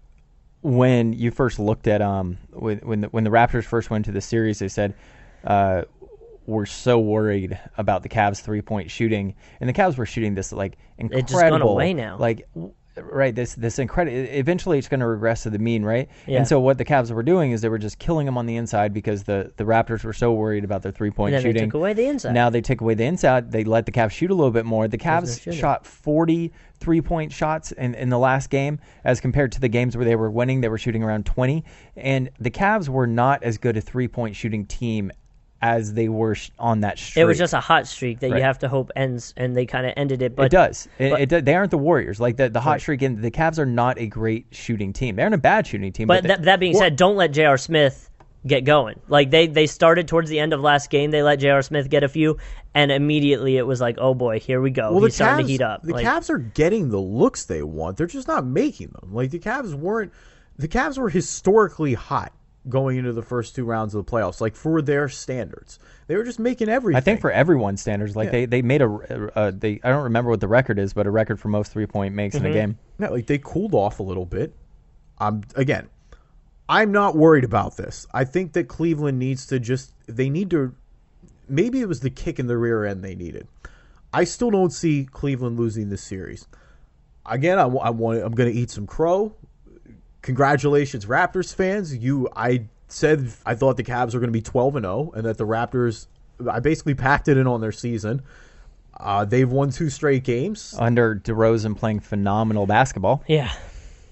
when you first looked at um when when the, when the Raptors first went to the series, they said uh, we're so worried about the Cavs three point shooting, and the Cavs were shooting this like incredible, It's just gone away now. like. Right, this this incredible. Eventually, it's going to regress to the mean, right? Yeah. And so what the Cavs were doing is they were just killing them on the inside because the, the Raptors were so worried about their three point And then they shooting. took away the inside. Now they took away the inside. They let the Cavs shoot a little bit more. The Because Cavs they're shooting. shot forty three point shots in, in the last game as compared to the games where they were winning. They were shooting around twenty, and the Cavs were not as good a three point shooting team as they were sh- on that streak. It was just a hot streak that Right. you have to hope ends, and they kind of ended it. But it does. It, but, it does. They aren't the Warriors. Like the, the hot Right. streak, and the Cavs are not a great shooting team. They aren't a bad shooting team. But But, that, that being said, don't let J R. Smith get going. Like they, they started towards the end of last game. They let J R. Smith get a few, and immediately it was like, oh boy, here we go. Well, He's the starting Cavs, to heat up. The Like, Cavs are getting the looks they want. They're just not making them. Like the Cavs weren't. The Cavs were historically hot going into the first two rounds of the playoffs. Like for their standards, they were just making everything. I think for everyone's standards, like Yeah. they, they made a, a they I don't remember what the record is, but a record for most three point makes in a game. Yeah, like they cooled off a little bit. Um, again, I'm not worried about this. I think that Cleveland needs to just they need to. Maybe it was the kick in the rear end they needed. I still don't see Cleveland losing this series. Again, I, wa- I want. I'm going to eat some crow. Congratulations, Raptors fans. You, I said I thought the Cavs were going to be twelve and oh, and that the Raptors. I basically packed it in on their season. Uh, they've won two straight games. Under DeRozan playing phenomenal basketball. yeah.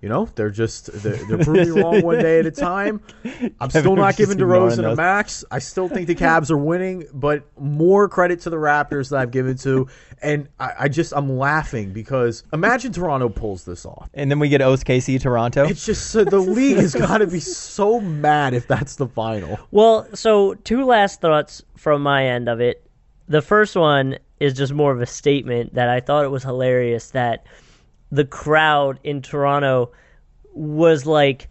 You know, they're just they're, they're proving me wrong one day at a time. I'm Kevin still was not just giving ignoring DeRozan a those. max. I still think the Cavs are winning, but more credit to the Raptors than I've given to. And I, I just I'm laughing because imagine Toronto pulls this off. And then we get O K C Toronto. It's just so the league has got to be so mad if that's the final. Well, so two last thoughts from my end of it. The first one is just more of a statement that I thought it was hilarious that the crowd in Toronto was like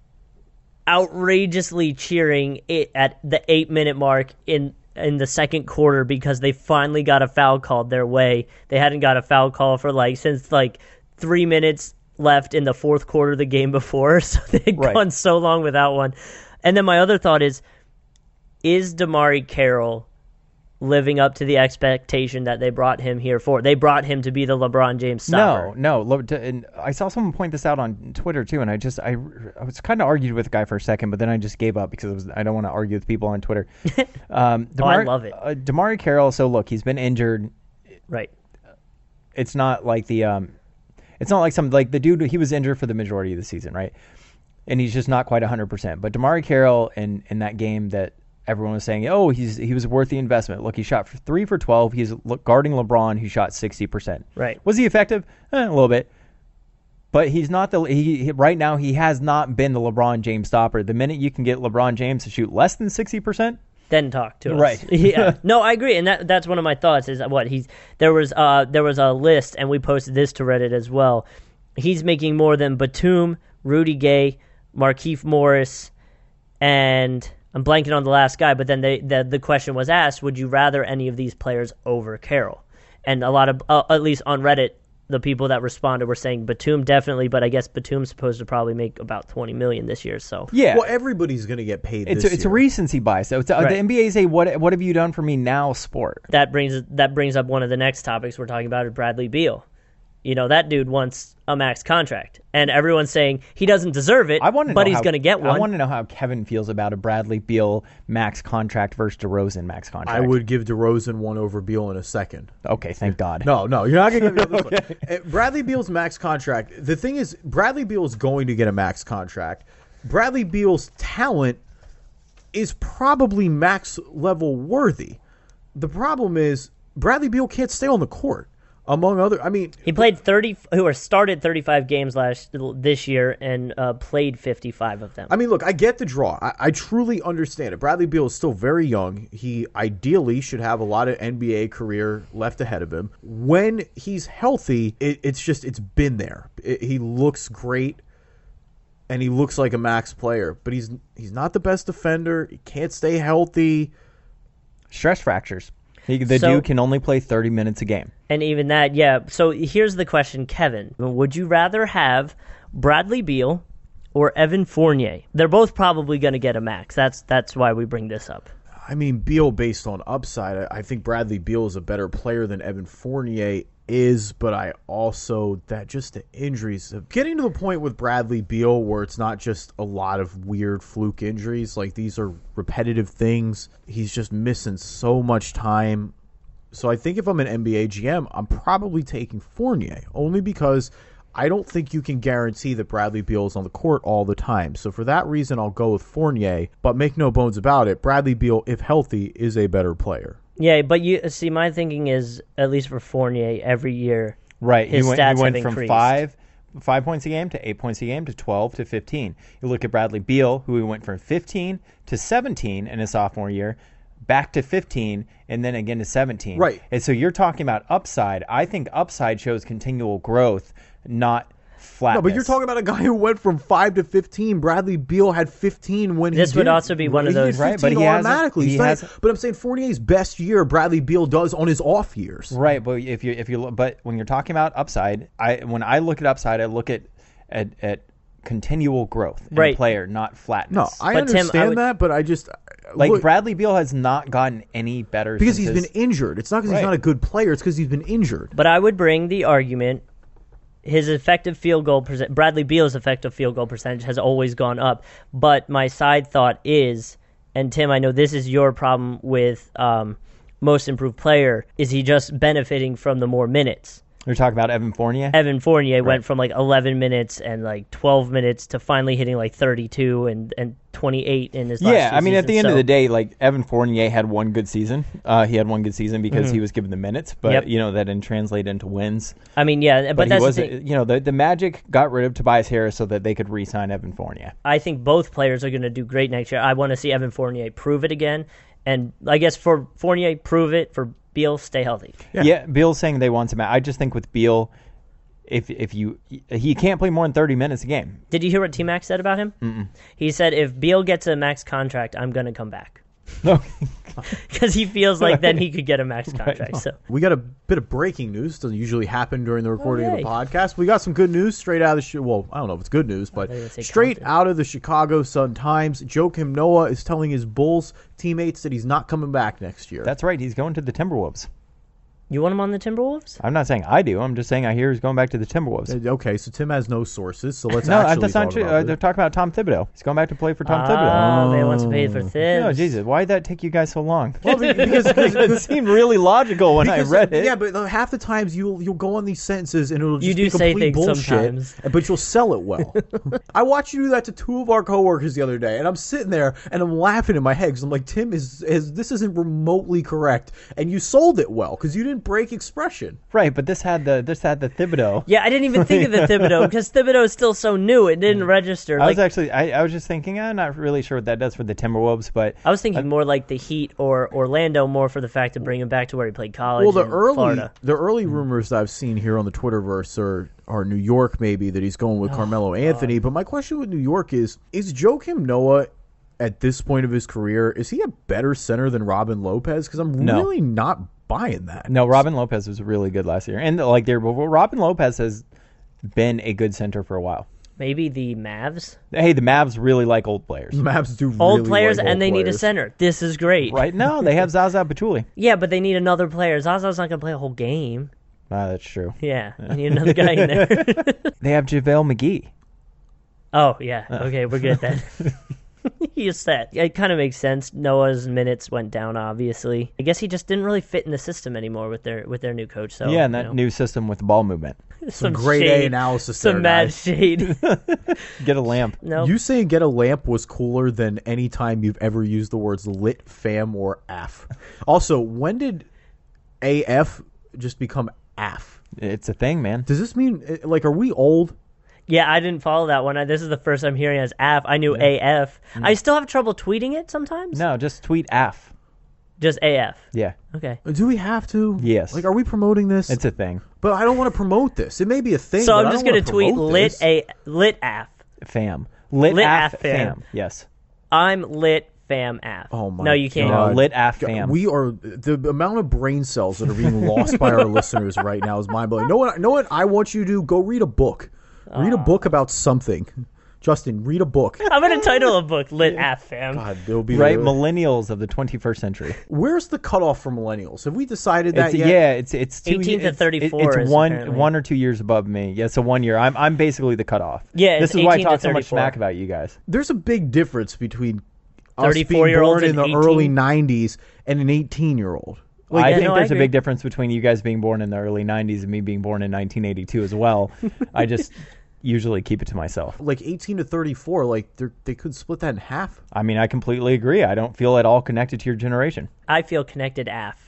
outrageously cheering it at the eight minute mark in in the second quarter because they finally got a foul called their way. They hadn't got a foul call for like since like three minutes left in the fourth quarter of the game before, so they'd Right. gone so long without one. And then my other thought is, is DeMarre Carroll living up to the expectation that they brought him here for? They brought him to be the LeBron James stopper. No, no. Lo- to- And I saw someone point this out on Twitter too, and I just I, I was kind of argued with the guy for a second, but then I just gave up because it was, I don't want to argue with people on Twitter. Um, Oh, I love it. Uh, DeMarre Carroll. So look, he's been injured. Right. It's not like the um, it's not like some like the dude. He was injured for the majority of the season, right? And he's just not quite one hundred percent. But DeMarre Carroll in in that game that everyone was saying, oh, he's he was worth the investment. Look, he shot for three for twelve. He's look, guarding LeBron, who shot sixty percent. Right. Was he effective? Eh, a little bit. But he's not the he, he right now. He has not been the LeBron James stopper. The minute you can get LeBron James to shoot less than sixty percent, Then talk to us. Right. Yeah. No, I agree, and that that's one of my thoughts. Is what he's there was uh there was a list, and we posted this to Reddit as well. He's making more than Batum, Rudy Gay, Markieff Morris, and I'm blanking on the last guy. But then they, the the question was asked: would you rather any of these players over Carroll? And a lot of uh, at least on Reddit, the people that responded were saying Batum definitely, but I guess Batum's supposed to probably make about twenty million this year. So yeah. Well, everybody's going to get paid. It's this a, it's year. a recency bias. So it's a, Right. the N B A is a what what have you done for me now sport. that brings that brings up one of the next topics we're talking about is Bradley Beal. You know, that dude wants a max contract, and everyone's saying he doesn't deserve it, I want to but know he's how- going to get one. I want to know how Kevin feels about a Bradley Beal max contract versus DeRozan max contract. I would give DeRozan one over Beal in a second. Okay, thank God. No, no, you're not going to give me this one. Uh, Bradley Beal's max contract. The thing is, Bradley Beal is going to get a max contract. Bradley Beal's talent is probably max level worthy. The problem is Bradley Beal can't stay on the court. Among other, I mean, He played thirty, who started thirty-five games last this year and uh, played fifty-five of them. I mean, look, I get the draw. I, I truly understand it. Bradley Beal is still very young. He ideally should have a lot of N B A career left ahead of him. When he's healthy, it, it's just it's been there. It, he looks great, and he looks like a max player. But he's he's not the best defender. He can't stay healthy. Stress fractures. He, the So- dude can only play thirty minutes a game. And even that, yeah. So here's the question, Kevin. Would you rather have Bradley Beal or Evan Fournier? They're both probably going to get a max. That's that's why we bring this up. I mean, Beal based on upside, I, I think Bradley Beal is a better player than Evan Fournier is, but I also, that just the injuries, getting to the point with Bradley Beal where it's not just a lot of weird fluke injuries, like these are repetitive things. He's just missing so much time. So I think if I'm an N B A G M, I'm probably taking Fournier, only because I don't think you can guarantee that Bradley Beal is on the court all the time. So for that reason, I'll go with Fournier. But make no bones about it, Bradley Beal, if healthy, is a better player. Yeah, but you see, my thinking is, at least for Fournier, every year, Right. his he went, stats he went have from increased. five five points a game to eight points a game to twelve to fifteen. You look at Bradley Beal, who he went from fifteen to seventeen in his sophomore year, back to fifteen, and then again to seventeen. Right. And so you're talking about upside. I think upside shows continual growth, not flatness. No, but you're talking about a guy who went from five to fifteen. Bradley Beal had fifteen when he This would did. also be one of He did those- Right, but fifteen he hasn't- automatically. he He's not- hasn't- but I'm saying Fournier's best year, Bradley Beal does on his off years. Right, but if you if you look, but when you're talking about upside, I when I look at upside, I look at at, at continual growth in Right. a player, not flatness. No, I But Tim, I understand would- that, but I just like look, Bradley Beal has not gotten any better because since he's his- been injured. It's not because Right. he's not a good player. It's because he's been injured. But I would bring the argument, his effective field goal percent, Bradley Beal's effective field goal percentage has always gone up. But my side thought is, and Tim, I know this is your problem with um, most improved player, is he just benefiting from the more minutes? You're talking about Evan Fournier? Evan Fournier Right. went from like eleven minutes and like twelve minutes to finally hitting like thirty-two and, and twenty-eight in his last Yeah, two I mean, at the seasons, end of so- the day, like Evan Fournier had one good season. Uh, he had one good season because Mhm. he was given the minutes, but Yep. you know that didn't translate into wins. I mean, yeah, but, he that's the wasn't- thing. You know, the the Magic got rid of Tobias Harris so that they could re-sign Evan Fournier. I think both players are going to do great next year. I want to see Evan Fournier prove it again. And I guess for Fournier, prove it. For Beal, stay healthy. Yeah. yeah, Beal's saying they want him out. I just think with Beal, if if you he can't play more than thirty minutes a game. Did you hear what T-Mac said about him? Mm-mm. He said, if Beal gets a max contract, I'm going to come back. Because he feels like then he could get a max contract. So We got a bit of breaking news. Doesn't usually happen during the recording Oh, of yay. the podcast. We got some good news straight out of the sh- well, I don't know if it's good news, but thought you were gonna say straight content. out of the Chicago Sun-Times, Joakim Noah is telling his Bulls teammates that he's not coming back next year. That's right. He's going to the Timberwolves. you want him on the Timberwolves? I'm not saying I do. I'm just saying I hear he's going back to the Timberwolves. Uh, Okay, so Tim has no sources, so let's no, actually that's not talk true. about Uh, it. they're talking about Tom Thibodeau. He's going back to play for Tom Ah, Thibodeau. they want to pay for Thibs. No, Jesus, why did that take you guys so long? Well, be- because, it seemed really logical when because, I read it. Yeah, but uh, half the times you'll you'll go on these sentences and it'll just You do be say complete things bullshit, sometimes. but you'll sell it well. I watched you do that to two of our coworkers the other day, and I'm sitting there and I'm laughing in my head because I'm like, Tim is is this isn't remotely correct, and you sold it well because you didn't break expression. Right, but this had the this had the Thibodeau. Yeah, I didn't even think of the Thibodeau because Thibodeau is still so new. It didn't register. I Like, was actually, I, I was just thinking, I'm not really sure what that does for the Timberwolves, but I was thinking more like the Heat or Orlando, more for the fact to bring him back to where he played college. Well, the in early Florida. the early rumors that I've seen here on the Twitterverse are are New York maybe that he's going with Oh, Carmelo Anthony. But my question with New York is: Is Joakim Noah at this point of his career, is he a better center than Robin Lopez? Because I'm No. really not buying that. no, Robin Lopez was really good last year, and like there, well, Robin Lopez has been a good center for a while. Maybe the Mavs. Hey, the Mavs really like old players, Mavs do Old really players, like and old they need a players. center. This is great. right? No, they have Zaza Pachulia. Yeah, but they need another player. Zaza's not going to play a whole game. Ah, that's true. Yeah, they need another guy in there. They have JaVale McGee. Oh, yeah. Okay, we're good at that. He's set. It kind of makes sense. Noah's minutes went down, obviously. I guess he just didn't really fit in the system anymore with their with their new coach. So yeah, and that you know, new system with ball movement. some grade A shade, analysis some there, mad guys. shade. Get a lamp. No, You saying get a lamp was cooler than any time you've ever used the words lit, fam, or af. Also, when did A F just become af? It's a thing, man. Does this mean, uh, like, are we old? yeah, I didn't follow that one. I, this is the first I'm hearing as A F. I knew A F. I still have trouble tweeting it sometimes. No, just tweet A F. Just A F. Yeah, Okay. Do we have to? Yes. Like, are we promoting this? it's a thing. But I don't want to promote this. It may be a thing. So but I'm I just don't gonna wanna tweet promote lit this. a lit A F. Fam. Lit, Lit A Af F fam. fam. Yes. I'm lit fam A F. Oh my No, you can't. No, God. lit A F fam. We are the amount of brain cells that are being lost by our listeners right now is mind blowing. Know what? Know what? I want you to do? Go read a book. Read a book about something. Justin, read a book. I'm gonna title a book "Lit A F Fam." God, it'll be Right, the- millennials of the twenty-first century. Where's the cutoff for millennials? Have we decided that It's, yet? yeah, it's it's two, eighteen to it's- thirty-four It's is one apparently. one or two years above me. Yeah, so one year. I'm I'm basically the cutoff. Yeah, this it's is why I eighteen to talk so much thirty-four. smack about you guys. There's a big difference between us being thirty-four-year-olds born in and the early eighteen? nineties and an eighteen-year-old. I yeah, think no, I there's a agree. big difference between you guys being born in the early nineties and me being born in nineteen eighty-two as well. I just usually keep it to myself. Like eighteen to thirty-four, like they're- they could split that in half. I mean, I completely agree. I don't feel at all connected to your generation. I feel connected A F.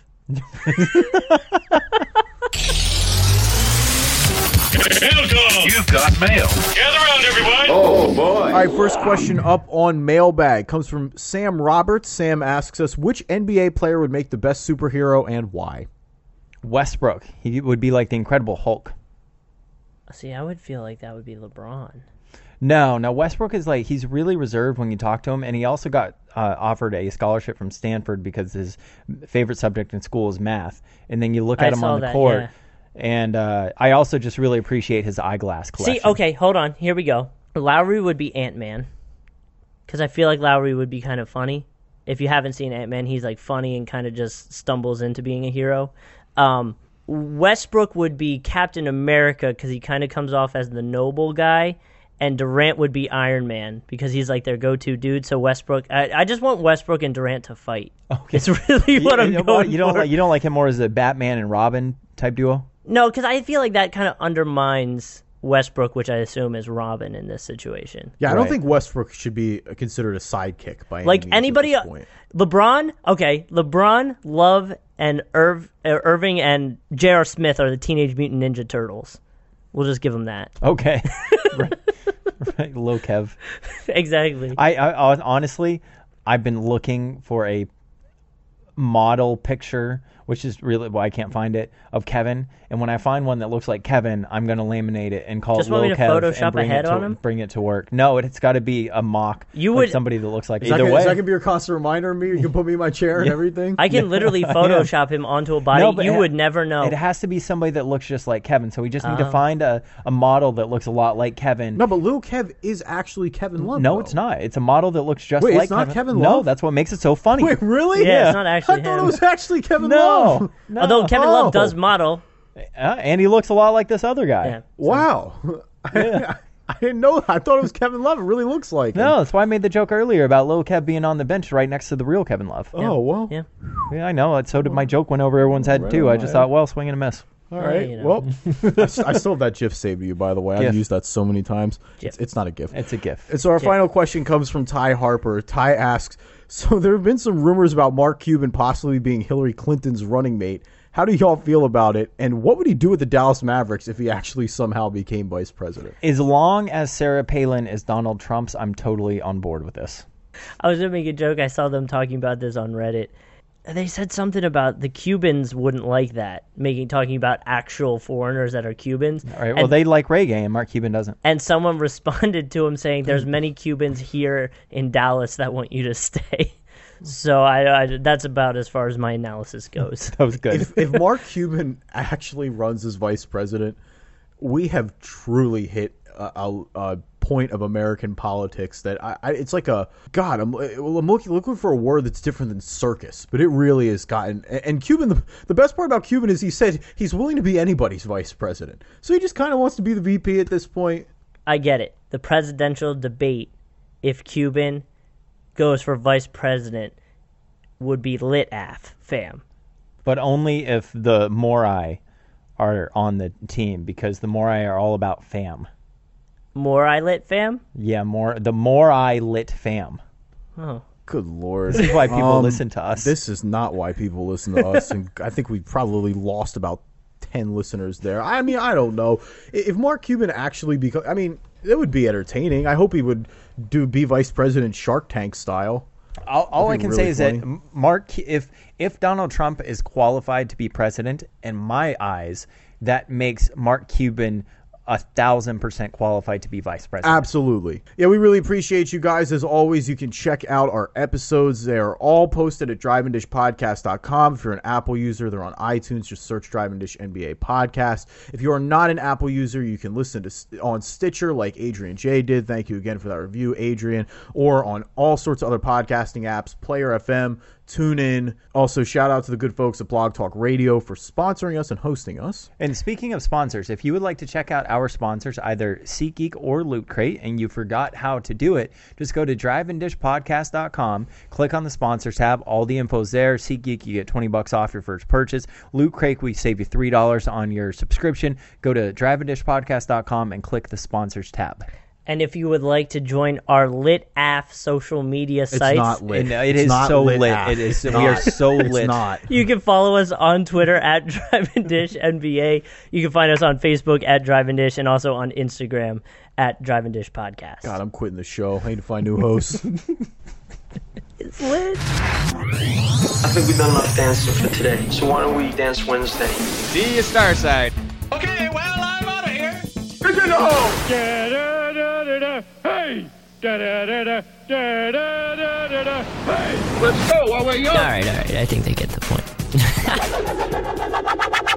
Mailcom. You've got mail. Gather around, everyone. Oh, boy. All right, first question up on mailbag comes from Sam Roberts. Sam asks us, which N B A player would make the best superhero and why? Westbrook. He would be like the Incredible Hulk. See, I would feel like that would be LeBron. No, no. Westbrook is like, he's really reserved when you talk to him, and he also got uh, offered a scholarship from Stanford because his favorite subject in school is math. And then you look I at him saw on the that, court, yeah. and uh, I also just really appreciate his eyeglass collection. See, okay, hold on. Here we go. Lowry would be Ant-Man. Because I feel like Lowry would be kind of funny. If you haven't seen Ant-Man, he's like funny and kind of just stumbles into being a hero. Um, Westbrook would be Captain America because he kind of comes off as the noble guy. And Durant would be Iron Man because he's like their go-to dude. So Westbrook, I, I just want Westbrook and Durant to fight. Okay. It's really what you, I'm you know going You don't for. like you don't like him more as a Batman and Robin type duo. No, because I feel like that kind of undermines Westbrook, which I assume is Robin in this situation. Yeah, I right? don't think Westbrook should be considered a sidekick by any like means anybody. at this point. LeBron, okay, LeBron, Love, and Irv, uh, Irving and J R. Smith are the Teenage Mutant Ninja Turtles. We'll just give them that. Okay. right. right. Low Kev. Exactly. I, I honestly, I've been looking for a model picture, which is really why I can't find it, of Kevin. And when I find one that looks like Kevin, I'm going to laminate it and call Just it want Lil me to Kev Photoshop and bring a head it to, on him? bring it to work. No, it, it's got to be a mock. You like would somebody that looks like Is either that, way. Is that going to be your constant reminder of me? You can put me in my chair and Yeah. everything? I can literally Photoshop him onto a body. No, but you it- would never know. It has to be somebody that looks just like Kevin. So we just need Oh. to find a, a model that looks a lot like Kevin. No, but Lil Kev is actually Kevin Love. No, though. it's not. It's a model that looks just Wait, like it's not Kevin. Kevin No, Love? that's what makes it so funny. Wait, really? Yeah, it's not actually I thought him. it was actually Kevin No, Love. no. Although Kevin Oh. Love does model. Uh, and he looks a lot like this other guy. Yeah. Wow. Yeah. I didn't know. I thought it was Kevin Love. It really looks like him. No, that's why I made the joke earlier about Lil Kev being on the bench right next to the real Kevin Love. Oh, well. Yeah. Yeah, I know. So did my joke went over everyone's head, Right too. on, I just yeah. thought, well, swing and a miss. All Yeah, right. you know. Well, I, s- I still have that GIF saved to you, by the way. I've GIF. used that so many times. GIF. It's, it's not a GIF. It's a GIF. And so our final question comes from Ty Harper. Ty asks, so there have been some rumors about Mark Cuban possibly being Hillary Clinton's running mate. How do y'all feel about it? And what would he do with the Dallas Mavericks if he actually somehow became vice president? As long as Sarah Palin is Donald Trump's, I'm totally on board with this. I was going to make a joke. I saw them talking about this on Reddit. They said something about the Cubans wouldn't like that, making talking about actual foreigners that are Cubans. All right. Well, and, they like reggae, and Mark Cuban doesn't. and someone responded to him saying, "There's many Cubans here in Dallas that want you to stay." So I, I that's about as far as my analysis goes. That was good. If, if Mark Cuban actually runs as vice president, we have truly hit a, a, a point of American politics that I, I it's like a God. I'm, I'm looking looking for a word that's different than circus, but it really has gotten. And, and Cuban, the, the best part about Cuban is he said he's willing to be anybody's vice president. So he just kind of wants to be the V P at this point. I get it. The presidential debate, if Cuban goes for vice president, would be lit af, fam. But only if the Morai are on the team, because the Morai are all about fam. More I lit, fam? Yeah, more the Morai lit fam. Oh. Good Lord. This is why people Um, listen to us. This is not why people listen to us. And I think we probably lost about ten listeners there. I mean, I don't know. If Mark Cuban actually becomes, I mean, it would be entertaining. I hope he would do be vice president Shark Tank style. All, all I That'd be can really say is funny. that Mark, if if Donald Trump is qualified to be president, in my eyes, that makes Mark Cuban a thousand percent qualified to be vice president. Absolutely. Yeah, we really appreciate you guys. As always, you can check out our episodes. They are all posted at drive and dish podcast dot com. If you're an Apple user, they're on iTunes. Just search Drive and Dish N B A Podcast. If you are not an Apple user, you can listen to on Stitcher like Adrian J did. Thank you again for that review, Adrian. Or on all sorts of other podcasting apps, Player F M, TuneIn. Also, shout out to the good folks at Blog Talk Radio for sponsoring us and hosting us. And speaking of sponsors, if you would like to check out our sponsors, either SeatGeek or Loot Crate, and you forgot how to do it, just go to drive and dish podcast dot com, click on the sponsors tab, all the info's there. SeatGeek, you get twenty bucks off your first purchase. Loot Crate, we save you three dollars on your subscription. Go to drive and dish podcast dot com and click the sponsors tab. And if you would like to join our lit af social media It's sites, not lit. And it It's is not so lit. lit. Af. It is. It's We are not. so It's lit. not. you can follow us on Twitter at Drive and Dish N B A. You can find us on Facebook at Drive and Dish, and also on Instagram at Drive and Dish Podcast. God, I'm quitting the show. I need to find new hosts. It's lit. I think we've done enough dancing for today. So why don't we dance Wednesday? See you, Starside. Okay, well, I'm out of here. Good to know. Da da da da da. Hey. Da da da da da da da da da. Hey. Let's go while we're young. All right, all right. I think they get the point.